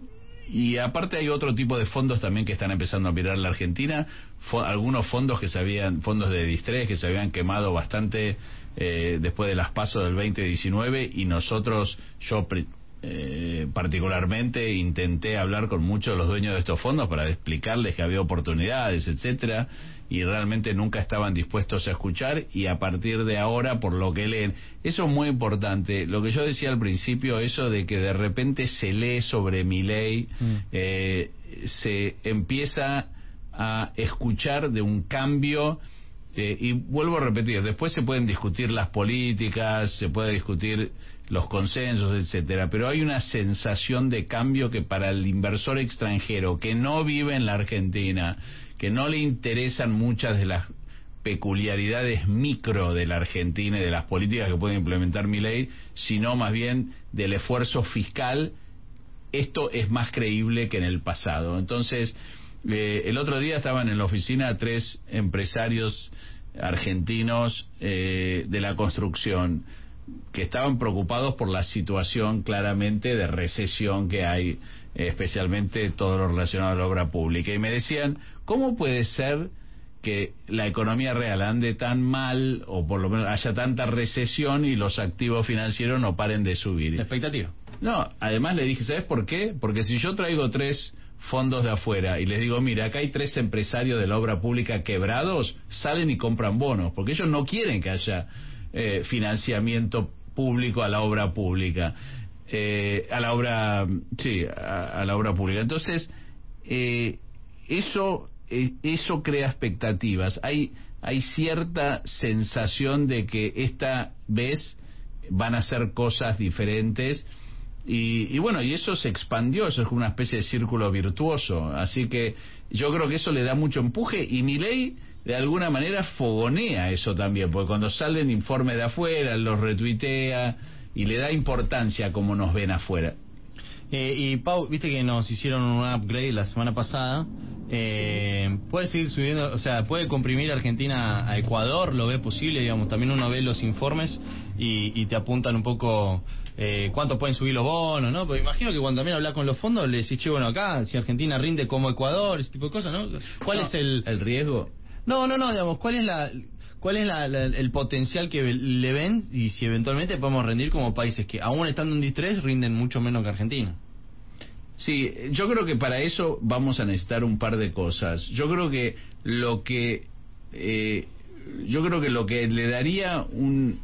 y aparte hay otro tipo de fondos también que están empezando a mirar la Argentina, Fo- algunos fondos que se habían, fondos de distrés que se habían quemado bastante eh, después de las pasos del veinte diecinueve, y nosotros, yo pre- Eh, particularmente intenté hablar con muchos de los dueños de estos fondos para explicarles que había oportunidades, etcétera, y realmente nunca estaban dispuestos a escuchar. Y a partir de ahora, por lo que leen, eso es muy importante, lo que yo decía al principio, eso de que de repente se lee sobre Milei, mm. eh, se empieza a escuchar de un cambio. Eh, y vuelvo a repetir, después se pueden discutir las políticas, se puede discutir los consensos, etcétera, pero hay una sensación de cambio que para el inversor extranjero que no vive en la Argentina, que no le interesan muchas de las peculiaridades micro de la Argentina y de las políticas que puede implementar Milei, sino más bien del esfuerzo fiscal, esto es más creíble que en el pasado. Entonces, Eh, el otro día estaban en la oficina tres empresarios argentinos eh, de la construcción que estaban preocupados por la situación claramente de recesión que hay, eh, especialmente todo lo relacionado a la obra pública, y me decían, ¿cómo puede ser que la economía real ande tan mal, o por lo menos haya tanta recesión y los activos financieros no paren de subir? La expectativa. No, además le dije, ¿sabes por qué? Porque si yo traigo tres fondos de afuera y les digo, mira, acá hay tres empresarios de la obra pública quebrados, salen y compran bonos, porque ellos no quieren que haya eh, financiamiento público a la obra pública, eh, a la obra, sí, a, a la obra pública. Entonces, eh, eso, eh, eso crea expectativas. Hay, hay cierta sensación de que esta vez van a hacer cosas diferentes. Y, y bueno, y eso se expandió, eso es una especie de círculo virtuoso, así que yo creo que eso le da mucho empuje, y Milei de alguna manera fogonea eso también, porque cuando salen informes de afuera, los retuitea y le da importancia a cómo nos ven afuera. Eh, y Pau, viste que nos hicieron un upgrade la semana pasada. Eh, puede seguir subiendo, o sea, puede comprimir Argentina a Ecuador, lo ve posible, digamos. También uno ve los informes y, y te apuntan un poco eh, cuánto pueden subir los bonos, ¿no? Porque imagino que cuando también hablas con los fondos le decís, che, bueno, acá, si Argentina rinde como Ecuador, ese tipo de cosas, ¿no? ¿Cuál no, es el el riesgo? No, no, no, digamos, ¿cuál es la cuál es la, la, el potencial que le ven y si eventualmente podemos rendir como países que aún estando en distrés rinden mucho menos que Argentina? Sí, yo creo que para eso vamos a necesitar un par de cosas. Yo creo que lo que eh, yo creo que lo que le daría un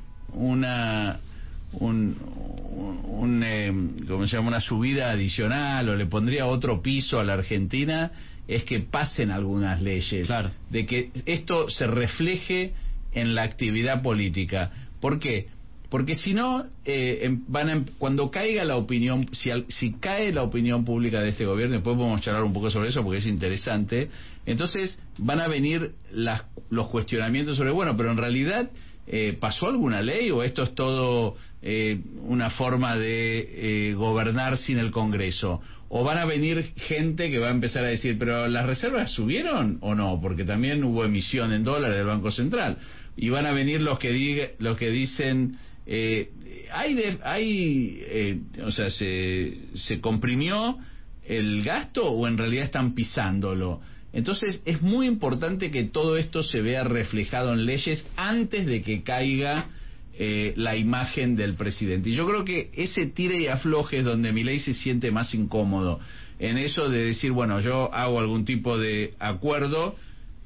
una un, un, un eh, ¿cómo se llama? Una subida adicional, o le pondría otro piso a la Argentina, es que pasen algunas leyes, claro, de que esto se refleje en la actividad política. ¿Por qué? Porque si no, eh, van a, cuando caiga la opinión, si, al, si cae la opinión pública de este gobierno, después podemos charlar un poco sobre eso porque es interesante, entonces van a venir las, los cuestionamientos sobre, bueno, pero en realidad eh, ¿pasó alguna ley o esto es todo eh, una forma de eh, gobernar sin el Congreso? O van a venir gente que va a empezar a decir, pero ¿las reservas subieron o no? Porque también hubo emisión en dólares del Banco Central. Y van a venir los que, diga, los que dicen... Eh, hay, de, hay eh, o sea, se, se comprimió el gasto o en realidad están pisándolo. Entonces es muy importante que todo esto se vea reflejado en leyes antes de que caiga eh, la imagen del presidente. Y yo creo que ese tire y afloje es donde Milei se siente más incómodo, en eso de decir, bueno, yo hago algún tipo de acuerdo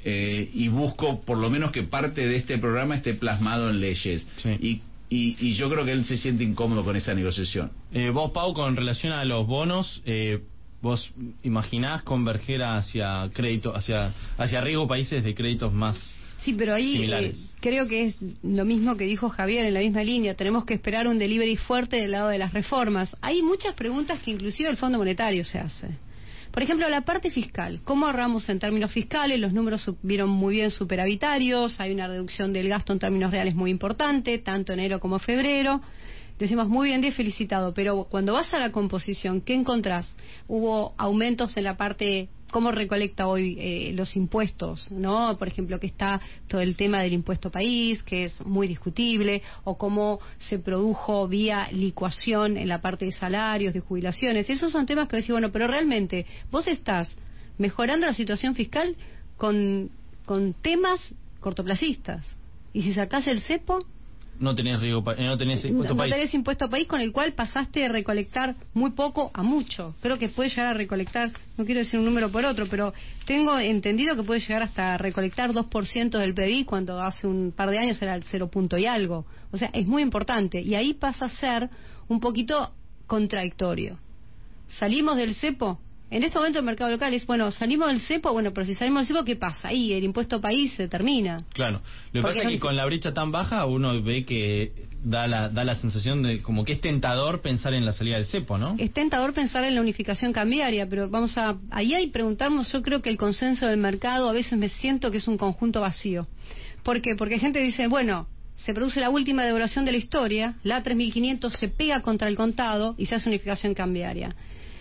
eh, y busco por lo menos que parte de este programa esté plasmado en leyes. Sí. Y, y, y yo creo que él se siente incómodo con esa negociación. Eh, vos, Pau, con relación a los bonos, eh, ¿vos imaginás converger hacia crédito, hacia, hacia riesgo países de créditos más Sí, pero ahí eh, similares? creo que es lo mismo que dijo Javier, en la misma línea. Tenemos que esperar un delivery fuerte del lado de las reformas. Hay muchas preguntas que inclusive el Fondo Monetario se hace. Por ejemplo, la parte fiscal. ¿Cómo ahorramos en términos fiscales? Los números vieron muy bien superavitarios, hay una reducción del gasto en términos reales muy importante, tanto enero como febrero. Decimos muy bien, de felicitado, pero cuando vas a la composición, ¿qué encontrás? Hubo aumentos en la parte, ¿cómo recolecta hoy eh, los impuestos? ¿No? Por ejemplo, que está todo el tema del impuesto país, que es muy discutible, o cómo se produjo vía licuación en la parte de salarios, de jubilaciones. Esos son temas que decís, bueno, pero realmente vos estás mejorando la situación fiscal con, con temas cortoplacistas. Y si sacás el cepo, No tenés riesgo, pa- eh, no tenés impuesto no país. tenés impuesto país, con el cual pasaste de recolectar muy poco a mucho. Creo que puede llegar a recolectar, no quiero decir un número por otro, pero tengo entendido que puede llegar hasta recolectar dos por ciento del P B I cuando hace un par de años era el cero punto y algo. O sea, es muy importante. Y ahí pasa a ser un poquito contradictorio. Salimos del cepo. En este momento el mercado local es, bueno, salimos del cepo, bueno, pero si salimos del cepo, ¿qué pasa? Ahí el impuesto país se termina. Claro. Lo que Porque pasa es que no- con la brecha tan baja uno ve que da la, da la sensación de como que es tentador pensar en la salida del cepo, ¿no? Es tentador pensar en la unificación cambiaria, pero vamos a ahí hay preguntarnos. Yo creo que el consenso del mercado a veces me siento que es un conjunto vacío. ¿Por qué? Porque gente dice, bueno, se produce la última devaluación de la historia, la tres mil quinientos se pega contra el contado y se hace unificación cambiaria.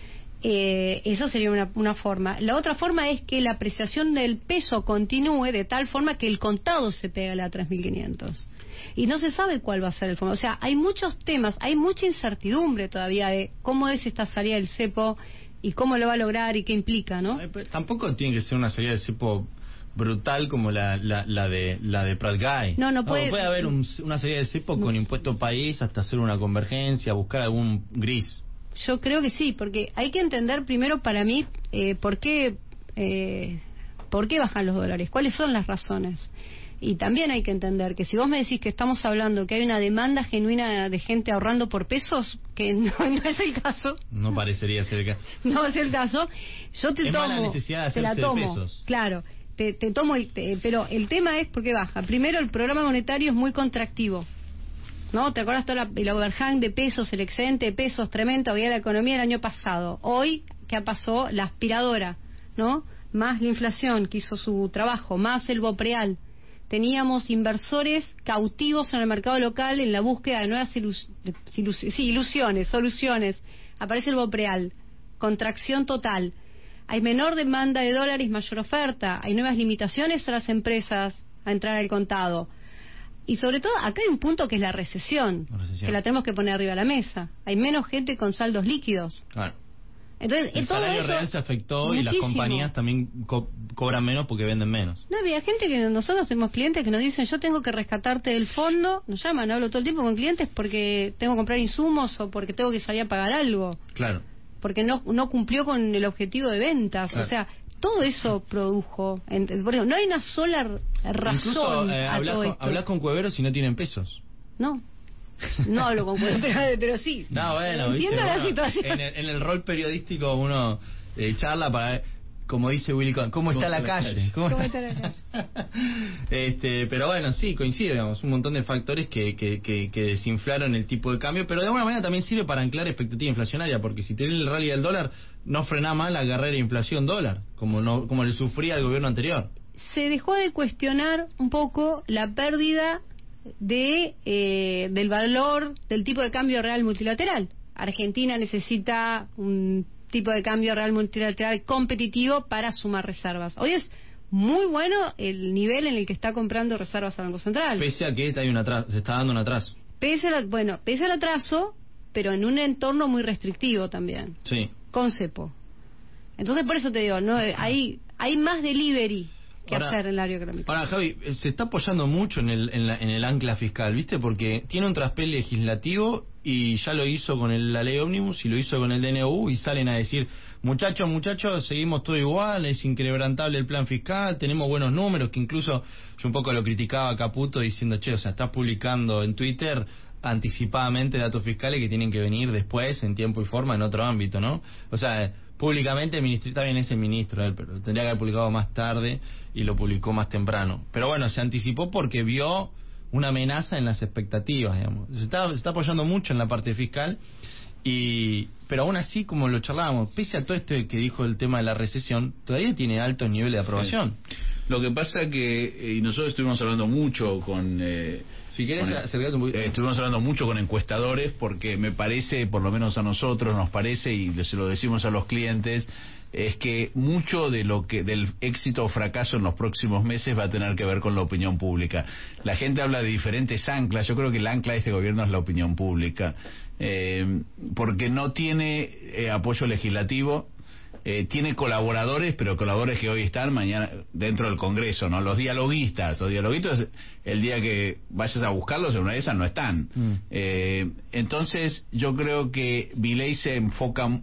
Eh, eso sería una, una forma. La otra forma es que la apreciación del peso continúe de tal forma que el contado se pegue a la tres mil quinientos. Y no se sabe cuál va a ser el fondo. O sea, hay muchos temas, hay mucha incertidumbre todavía de cómo es esta salida del cepo y cómo lo va a lograr y qué implica, ¿no? Eh, pues, Tampoco tiene que ser una salida del cepo brutal como la, la, la de la de Prat Guy. No, no puede- puede haber un- una salida del cepo con impuesto país hasta hacer una convergencia, buscar algún gris. Yo creo que sí, porque hay que entender primero para mí eh, por qué eh, por qué bajan los dólares, cuáles son las razones. Y también hay que entender que si vos me decís que estamos hablando que hay una demanda genuina de gente ahorrando por pesos, que no, no es el caso, No parecería ser el caso. no es el caso, yo te Es tomo, más la necesidad de te la hacerse de tomo, pesos. claro, te, te tomo, el, te- pero el tema es por qué baja. Primero, el programa monetario es muy contractivo. ¿No? ¿Te acuerdas todo la- el overhang de pesos, el excedente de pesos tremendo había la economía el año pasado? Hoy, ¿qué pasó? La aspiradora, ¿no? Más la inflación que hizo su trabajo, más el Bopreal. Teníamos inversores cautivos en el mercado local en la búsqueda de nuevas ilus- ilus- sí, ilusiones, soluciones. Aparece el Bopreal, contracción total. Hay menor demanda de dólares, mayor oferta. Hay nuevas limitaciones a las empresas a entrar al contado. Y sobre todo, acá hay un punto que es la recesión, La recesión. que la tenemos que poner arriba de la mesa. Hay menos gente con saldos líquidos. Claro. Entonces, El eh, todo salario eso real se afectó y las muchísimo. compañías también co- cobran menos porque venden menos. No, había gente que nosotros tenemos clientes que nos dicen, yo tengo que rescatarte del fondo, nos llaman, hablo todo el tiempo con clientes porque tengo que comprar insumos o porque tengo que salir a pagar algo, Claro. porque no no cumplió con el objetivo de ventas. Claro. O sea, todo eso produjo. en- por ejemplo, no hay una sola r- razón Incluso eh, a hablas, todo con, esto. hablas con cueveros y no tienen pesos. No. No hablo con pero, pero sí. No, bueno, Entiendo viste, la uno, situación. En el, en el rol periodístico uno eh, charla para ver, como dice Willy Conn, ¿cómo está la calle? ¿Cómo ¿Cómo está- está la calle? Este, pero bueno, sí, coincide, digamos, un montón de factores que, que, que, que desinflaron el tipo de cambio, pero de alguna manera también sirve para anclar expectativa inflacionaria, porque si tenés el rally del dólar, no frena más la carrera de inflación-dólar, como no como le sufría el gobierno anterior. Se dejó de cuestionar un poco la pérdida de eh, del valor del tipo de cambio real multilateral. Argentina necesita un tipo de cambio real multilateral competitivo para sumar reservas. Hoy es muy bueno el nivel en el que está comprando reservas al Banco Central. Pese a que hay un atraso, se está dando un atraso. Pese al, bueno, pese al atraso, pero en un entorno muy restrictivo también, Sí. con cepo. Entonces por eso te digo, no hay hay más delivery que Ahora- hacer en el área económica. Ahora, Javi, eh, se está apoyando mucho en el, en, la- en el ancla fiscal, ¿viste? Porque tiene un traspié legislativo y ya lo hizo con el, la ley ómnibus y lo hizo con el D N U, y salen a decir, muchachos, muchachos, seguimos todo igual, es inquebrantable el plan fiscal, tenemos buenos números, que incluso yo un poco lo criticaba a Caputo diciendo, che, o sea, estás publicando en Twitter anticipadamente datos fiscales que tienen que venir después en tiempo y forma en otro ámbito, ¿no? O sea, públicamente el ministro, está bien, es el ministro, él, pero tendría que haber publicado más tarde y lo publicó más temprano. Pero bueno, se anticipó porque vio una amenaza en las expectativas, digamos. Se está, se está apoyando mucho en la parte fiscal, y pero aún así, como lo charlábamos, pese a todo esto que dijo el tema de la recesión, todavía tiene altos niveles de aprobación. Sí. Lo que pasa que, y nosotros estuvimos hablando mucho con... Eh, si querés, con, acercate un poquito. Eh, estuvimos hablando mucho con encuestadores, porque me parece, por lo menos a nosotros nos parece, y se lo decimos a los clientes, es que mucho de lo que del éxito o fracaso en los próximos meses va a tener que ver con la opinión pública. La gente habla de diferentes anclas. Yo creo que el ancla de este gobierno es la opinión pública, eh, porque no tiene eh, apoyo legislativo. Eh, tiene colaboradores, pero colaboradores que hoy están mañana dentro del Congreso, ¿no? Los dialoguistas, los dialoguistas, el día que vayas a buscarlos en una de esas no están. Mm. Eh, entonces, yo creo que Milei se enfoca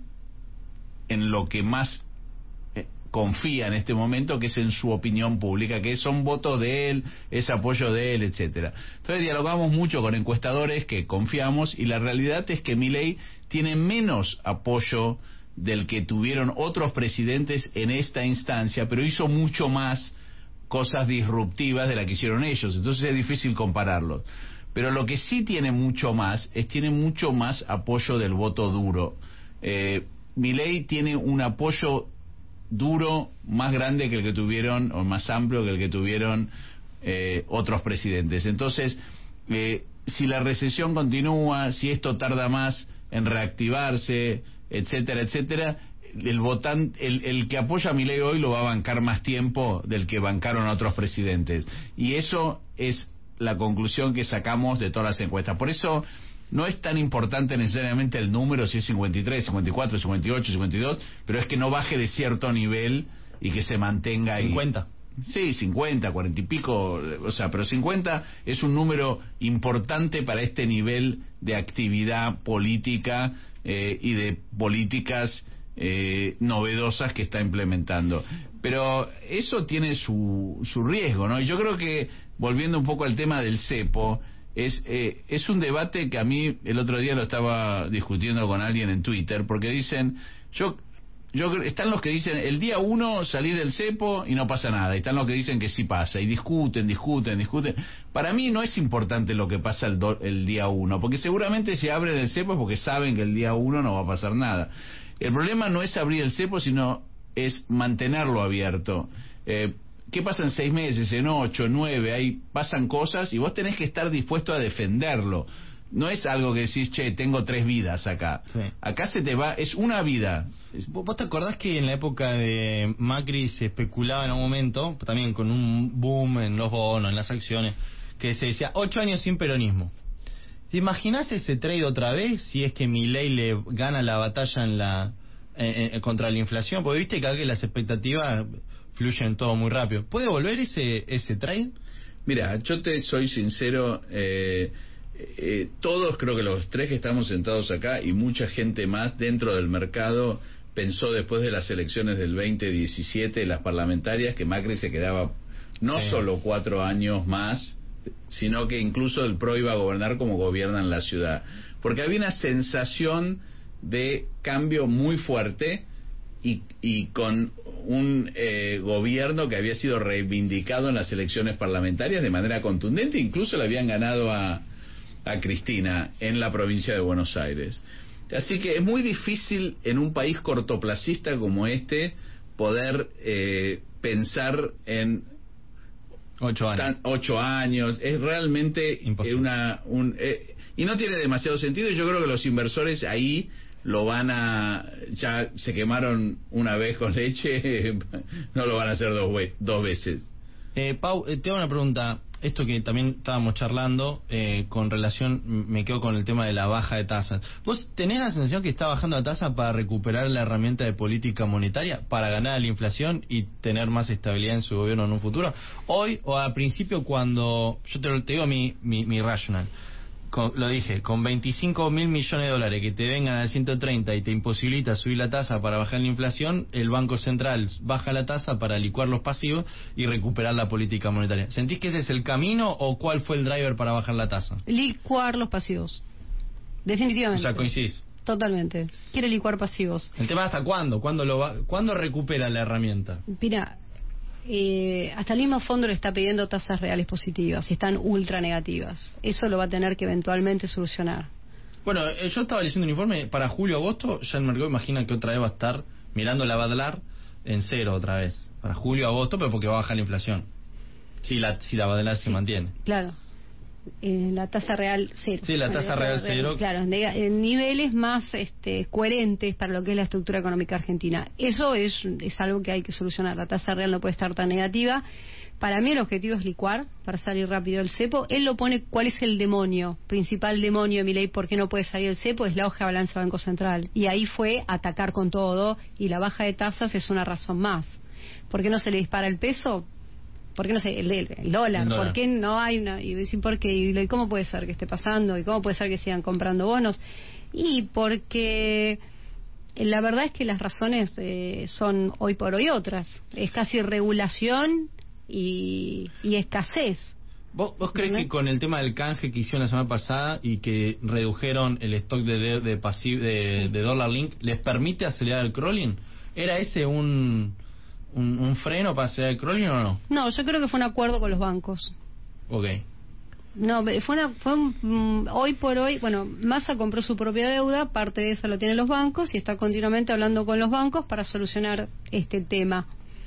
en lo que más eh, confía en este momento, que es en su opinión pública, que son votos de él, es apoyo de él, etcétera. Entonces dialogamos mucho con encuestadores que confiamos, y la realidad es que Milei tiene menos apoyo del que tuvieron otros presidentes en esta instancia, pero hizo mucho más cosas disruptivas de las que hicieron ellos, entonces es difícil compararlos. Pero lo que sí tiene mucho más, es tiene mucho más apoyo del voto duro. Eh, Milei tiene un apoyo duro más grande que el que tuvieron, o más amplio que el que tuvieron eh, otros presidentes. Entonces, eh, si la recesión continúa, si esto tarda más en reactivarse, etcétera, etcétera, el votante, el, el que apoya a Milei hoy lo va a bancar más tiempo del que bancaron a otros presidentes. Y eso es la conclusión que sacamos de todas las encuestas. Por eso no es tan importante necesariamente el número, si es cincuenta y tres, cincuenta y cuatro, cincuenta y ocho, cincuenta y dos, pero es que no baje de cierto nivel y que se mantenga ahí. cincuenta. Sí, cincuenta, cuarenta y pico, o sea, pero cincuenta es un número importante para este nivel de actividad política eh, y de políticas eh, novedosas que está implementando. Pero eso tiene su, su riesgo, ¿no? Y yo creo que, volviendo un poco al tema del cepo, es eh, es un debate que a mí el otro día lo estaba discutiendo con alguien en Twitter, porque dicen, yo yo están los que dicen el día uno salir del cepo y no pasa nada, y están los que dicen que sí pasa, y discuten, discuten, discuten. Para mí no es importante lo que pasa el, do, el día uno, porque seguramente si abren el cepo es porque saben que el día uno no va a pasar nada. El problema no es abrir el cepo, sino es mantenerlo abierto. Eh, ¿Qué pasa en seis meses, en ocho, nueve? Ahí pasan cosas y vos tenés que estar dispuesto a defenderlo. No es algo que decís, che, tengo tres vidas acá. Sí. Acá se te va, es una vida. ¿Vos te acordás que en la época de Macri se especulaba en un momento, también con un boom en los bonos, en las acciones, que se decía ocho años sin peronismo? ¿Te imaginás ese trade otra vez si es que Milei le gana la batalla en la eh, eh, contra la inflación? Porque viste que acá las expectativas fluyen todo muy rápido. ¿Puede volver ese ese trade? Mira, yo te soy sincero, eh, eh, todos, creo que los tres que estamos sentados acá y mucha gente más dentro del mercado pensó después de las elecciones del veinte diecisiete, las parlamentarias, que Macri se quedaba no sí. solo cuatro años más, sino que incluso el P R O iba a gobernar como gobierna en la ciudad, porque había una sensación de cambio muy fuerte y, y con un eh, gobierno que había sido reivindicado en las elecciones parlamentarias de manera contundente, incluso le habían ganado a, a Cristina en la provincia de Buenos Aires. Así que es muy difícil en un país cortoplacista como este poder eh, pensar en Ocho años. Tan, ocho años. Es realmente imposible. Una, un, eh, y no tiene demasiado sentido. Y yo creo que los inversores ahí lo van a... Ya se quemaron una vez con leche, no lo van a hacer dos, dos veces. Eh, Pau, eh, te hago una pregunta. Esto que también estábamos charlando, eh, con relación, me quedo con el tema de la baja de tasas. ¿Vos tenés la sensación que está bajando la tasa para recuperar la herramienta de política monetaria, para ganar la inflación y tener más estabilidad en su gobierno en un futuro? Hoy, o al principio, cuando, yo te, te digo mi, mi, mi racional, con, lo dije, con veinticinco mil millones de dólares que te vengan al ciento treinta y te imposibilita subir la tasa para bajar la inflación, el Banco Central baja la tasa para licuar los pasivos y recuperar la política monetaria. ¿Sentís que ese es el camino o cuál fue el driver para bajar la tasa? Licuar los pasivos. Definitivamente. O sea, coincidís. Totalmente. Quiere licuar pasivos. El tema hasta cuándo, ¿cuándo, lo va, ¿cuándo recupera la herramienta? Mira, eh, hasta el mismo fondo le está pidiendo tasas reales positivas y están ultra negativas. Eso lo va a tener que eventualmente solucionar. Bueno, eh, yo estaba leyendo un informe para julio-agosto, ya el mercado imagina que otra vez va a estar mirando la Badlar en cero otra vez, para julio-agosto, pero porque va a bajar la inflación. Si la, si la Badlar sí, se mantiene. Claro. Eh, la tasa real cero. Sí, la tasa real cero. Claro, en niveles más este, coherentes para lo que es la estructura económica argentina. Eso es, es algo que hay que solucionar. La tasa real no puede estar tan negativa. Para mí el objetivo es licuar, para salir rápido del cepo. Él lo pone, ¿cuál es el demonio? Principal demonio de Milei, ¿por qué no puede salir el cepo? Es la hoja de balance del Banco Central. Y ahí fue atacar con todo, y la baja de tasas es una razón más. ¿Por qué no se le dispara el peso? ¿Por qué no sé, el, el, el, dólar? el dólar? ¿Por qué no hay una...? Y decir, ¿por qué? ¿Y cómo puede ser que esté pasando? ¿Y cómo puede ser que sigan comprando bonos? Y porque la verdad es que las razones eh, son hoy por hoy otras. Es casi regulación y, y escasez. ¿Vos, vos crees ¿no? que con el tema del canje que hicieron la semana pasada y que redujeron el stock de, de, de, pasiv, de, sí. de Dollar Link, les permite acelerar el crawling? ¿Era ese un... Un, un freno para hacer el crawling o no? No, yo creo que fue un acuerdo con los bancos. Ok. No, fue una, fue un, um, hoy por hoy, bueno, Massa compró su propia deuda, parte de esa lo tienen los bancos y está continuamente hablando con los bancos para solucionar este tema.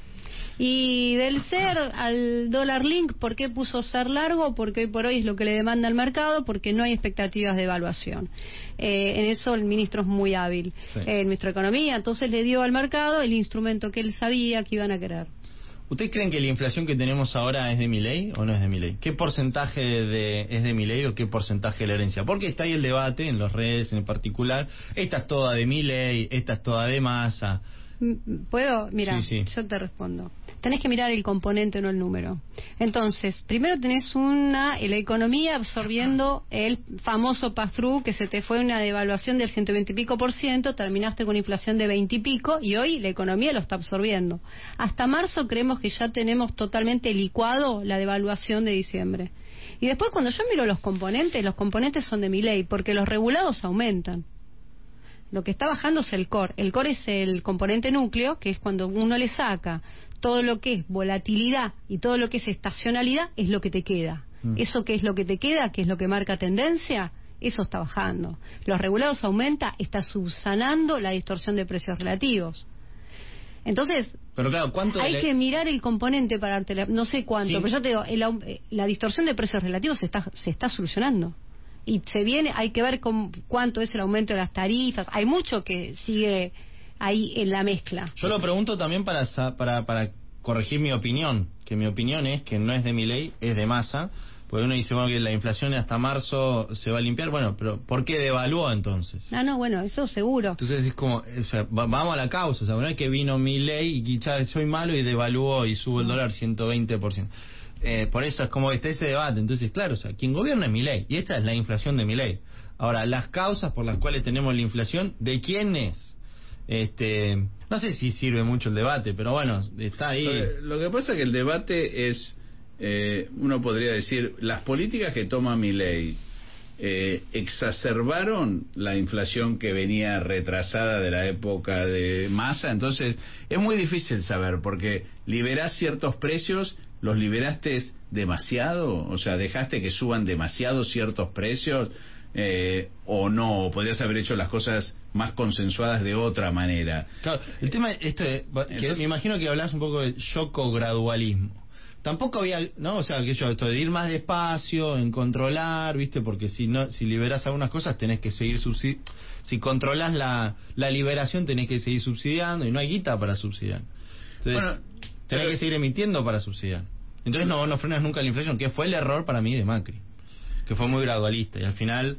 Y del ser al dólar link, ¿por qué puso ser largo? Porque hoy por hoy es lo que le demanda el mercado, porque no hay expectativas de evaluación. Eh, en eso el ministro es muy hábil, sí. eh, el ministro de Economía, entonces le dio al mercado el instrumento que él sabía que iban a querer. ¿Ustedes creen que la inflación que tenemos ahora es de Milei o no es de Milei? ¿Qué porcentaje de, es de Milei o qué porcentaje de la herencia? Porque está ahí el debate en las redes en particular, esta es toda de Milei, esta es toda de Massa. ¿Puedo? Mira, sí, sí. yo te respondo. Tenés que mirar el componente, no el número. Entonces, primero tenés una, la economía absorbiendo el famoso pass-through, que se te fue una devaluación del ciento veinte y pico por ciento, terminaste con inflación de veinte y pico, y hoy la economía lo está absorbiendo. Hasta marzo creemos que ya tenemos totalmente licuado la devaluación de diciembre. Y después cuando yo miro los componentes, los componentes son de Milei, porque los regulados aumentan. Lo que está bajando es el core. El core es el componente núcleo, que es cuando uno le saca todo lo que es volatilidad y todo lo que es estacionalidad, es lo que te queda. Mm. Eso que es lo que te queda, que es lo que marca tendencia, eso está bajando. Los regulados aumenta, está subsanando la distorsión de precios relativos. Entonces, pero claro, ¿cuánto hay le... que mirar el componente para darte la... no sé cuánto, sí. pero yo te digo, el, la distorsión de precios relativos se está, se está solucionando. Y se viene, hay que ver con cuánto es el aumento de las tarifas. Hay mucho que sigue ahí en la mezcla. Yo lo pregunto también para para para corregir mi opinión, que mi opinión es que no es de Milei, es de Massa, porque uno dice, bueno, que la inflación hasta marzo se va a limpiar, bueno, pero ¿por qué devaluó entonces? Ah, no, bueno, eso seguro. Entonces es como, o sea, va, vamos a la causa, o sea, no es que vino Milei y quizás soy malo y devaluó y sube el dólar ciento veinte por ciento. Eh, por eso es como está ese debate. Entonces, claro, o sea, quien gobierna es Milei y esta es la inflación de Milei. Ahora, las causas por las cuales tenemos la inflación, ¿de quién es? Este, no sé si sirve mucho el debate, pero bueno, está ahí. Lo, lo que pasa es que el debate es, eh, uno podría decir, las políticas que toma Milei eh, exacerbaron la inflación que venía retrasada de la época de Massa. Entonces, es muy difícil saber, porque liberás ciertos precios, los liberaste demasiado, o sea, dejaste que suban demasiado ciertos precios, eh, o no, o podrías haber hecho las cosas más consensuadas de otra manera. Claro, el tema esto es, que Entonces, me imagino que hablas un poco de choco-gradualismo. Tampoco había, no, o sea, que yo esto de ir más despacio, en controlar, ¿viste? Porque si no, si liberás algunas cosas tenés que seguir subsidiando. Si controlás la la liberación tenés que seguir subsidiando y no hay guita para subsidiar. Entonces, bueno, tenés que seguir emitiendo para subsidiar. Entonces no, no frenas nunca la inflación, que fue el error para mí de Macri, que fue muy gradualista y al final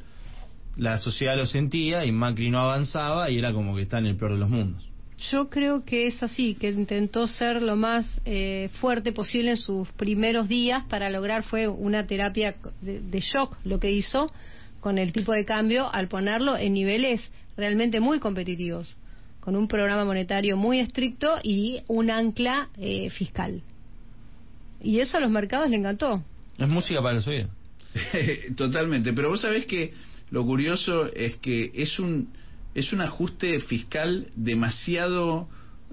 la sociedad lo sentía y Macri no avanzaba y era como que está en el peor de los mundos. Yo creo que es así, que intentó ser lo más eh, fuerte posible en sus primeros días para lograr, fue una terapia de, de shock lo que hizo, con el tipo de cambio al ponerlo en niveles realmente muy competitivos, con un programa monetario muy estricto y un ancla eh, fiscal. Y eso a los mercados le encantó. Es música para los oídos. Totalmente, pero vos sabés que lo curioso es que es un es un ajuste fiscal demasiado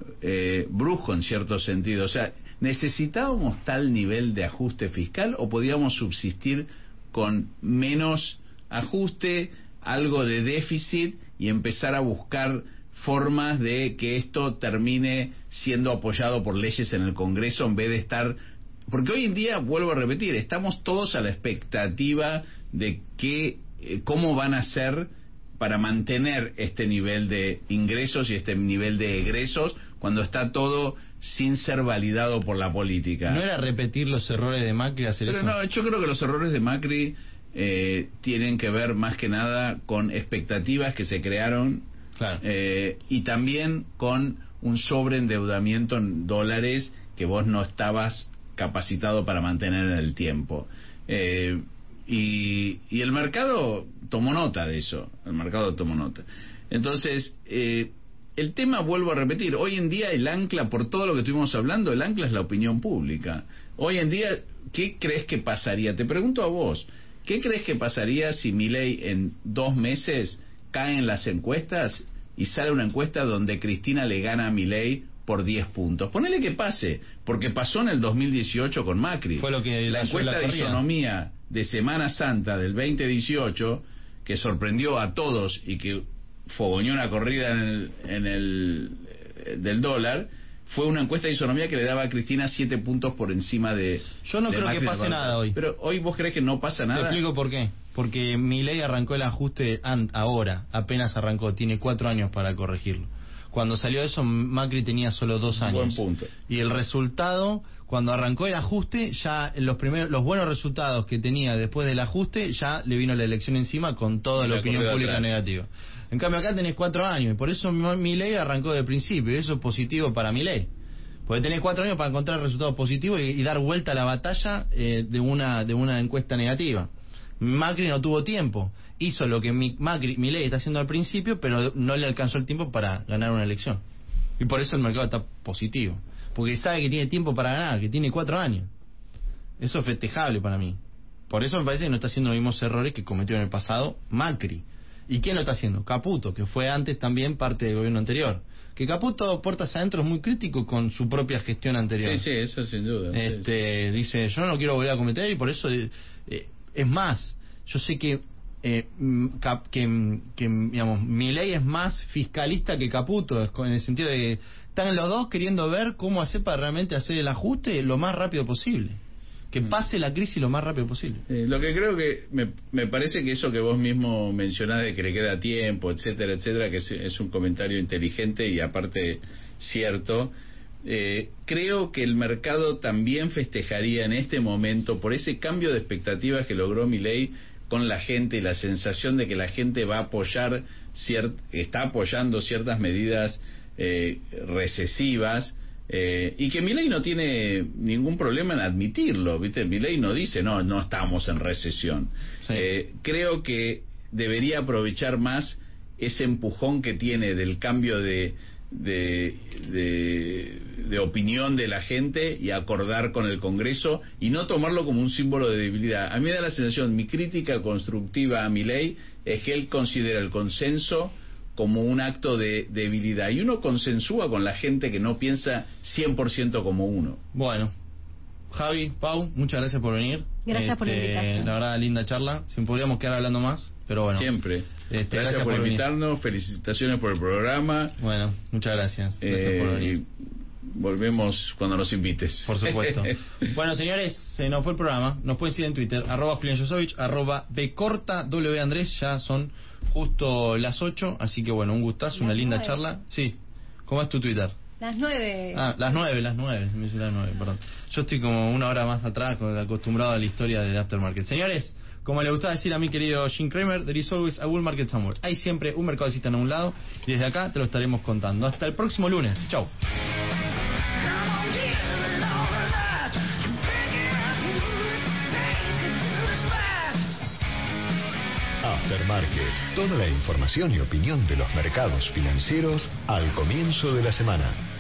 eh, brusco en cierto sentido. O sea, ¿necesitábamos tal nivel de ajuste fiscal o podíamos subsistir con menos ajuste, algo de déficit y empezar a buscar formas de que esto termine siendo apoyado por leyes en el Congreso en vez de estar... Porque hoy en día, vuelvo a repetir, estamos todos a la expectativa de que, eh, cómo van a ser para mantener este nivel de ingresos y este nivel de egresos cuando está todo sin ser validado por la política. ¿No era repetir los errores de Macri hacer Pero eso? no, yo creo que los errores de Macri eh, tienen que ver más que nada con expectativas que se crearon, claro. eh, y también con un sobreendeudamiento en dólares que vos no estabas capacitado para mantener en el tiempo. Eh, y, y el mercado tomó nota de eso, el mercado tomó nota. Entonces, eh, el tema, vuelvo a repetir, hoy en día el ancla, por todo lo que estuvimos hablando, el ancla es la opinión pública. Hoy en día, ¿qué crees que pasaría? Te pregunto a vos, ¿qué crees que pasaría si Milei en dos meses cae en las encuestas y sale una encuesta donde Cristina le gana a Milei por diez puntos? Ponele que pase, porque pasó en el dos mil dieciocho con Macri. Fue lo que la la, encuesta la de corrida. Isonomía de Semana Santa del veinte dieciocho, que sorprendió a todos y que fogoñó una corrida en el, en el del dólar, fue una encuesta de Isonomía que le daba a Cristina siete puntos por encima de... Yo no de creo Macri que pase en el nada hoy. Pero hoy vos creés que no pasa nada. Te explico por qué. Porque Milei arrancó el ajuste an- ahora, apenas arrancó, tiene cuatro años para corregirlo. Cuando salió eso, Macri tenía solo dos años. Buen punto. Y el resultado, cuando arrancó el ajuste, ya los primeros, los buenos resultados que tenía después del ajuste, ya le vino la elección encima con toda la, La opinión corrida pública atrás. negativa. En cambio acá tenés cuatro años, y por eso Milei arrancó de principio, y eso es positivo para Milei. Porque tenés cuatro años para encontrar resultados positivos y, y dar vuelta a la batalla eh, de una de una encuesta negativa. Macri no tuvo tiempo, hizo lo que mi, Macri, Milei está haciendo al principio, pero no le alcanzó el tiempo para ganar una elección. Y por eso el mercado está positivo, porque sabe que tiene tiempo para ganar, que tiene cuatro años. Eso es festejable para mí. Por eso me parece que no está haciendo los mismos errores que cometió en el pasado Macri. ¿Y quién lo está haciendo? Caputo, que fue antes también parte del gobierno anterior. Que Caputo, puertas adentro, es muy crítico con su propia gestión anterior. Sí, sí, eso sin duda. Este, sí. Dice, yo no quiero volver a cometer, y por eso, eh, es más, yo sé que, eh, cap, que, que digamos, Milei es más fiscalista que Caputo, en el sentido de que están los dos queriendo ver cómo hacer para realmente hacer el ajuste lo más rápido posible. Que pase la crisis lo más rápido posible. Eh, lo que creo que me, me parece que eso que vos mismo mencionás de que le queda tiempo, etcétera, etcétera, que es, es un comentario inteligente y aparte cierto. Eh, creo que el mercado también festejaría en este momento por ese cambio de expectativas que logró Milei con la gente y la sensación de que la gente va a apoyar, ciert, está apoyando ciertas medidas eh, recesivas. Eh, y que Milei no tiene ningún problema en admitirlo, ¿viste? Milei no dice, no, no estamos en recesión. Sí. Eh, creo que debería aprovechar más ese empujón que tiene del cambio de, de, de, de opinión de la gente y acordar con el Congreso y no tomarlo como un símbolo de debilidad. A mí me da la sensación, mi crítica constructiva a Milei es que él considera el consenso como un acto de debilidad, y uno consensúa con la gente que no piensa cien por ciento como uno. Bueno, Javi, Pau, muchas gracias por venir. Gracias este, por la invitación. La verdad, linda charla. Si podríamos quedar hablando más, pero bueno. Siempre. Este, gracias, gracias por, por invitarnos, felicitaciones por el programa. Bueno, muchas gracias. Gracias eh, por venir. Y volvemos cuando nos invites. Por supuesto. Bueno, señores, se nos fue el programa. Nos pueden seguir en Twitter, arroba Julián Josovich, arroba Bcorta, W Andrés. Ya son justo las ocho, así que bueno, un gustazo, las una linda nueve. Charla. Sí, ¿cómo es tu Twitter? Las nueve. Ah, las nueve, las nueve, me hizo las nueve, perdón. Yo estoy como una hora más atrás, acostumbrado a la historia del Aftermarket. Señores, como le gustaba decir a mi querido Jim Cramer, there is always a bull market somewhere. Hay siempre un mercado de cita en un lado, y desde acá te lo estaremos contando. Hasta el próximo lunes. Chau. Aftermarket. Toda la información y opinión de los mercados financieros al comienzo de la semana.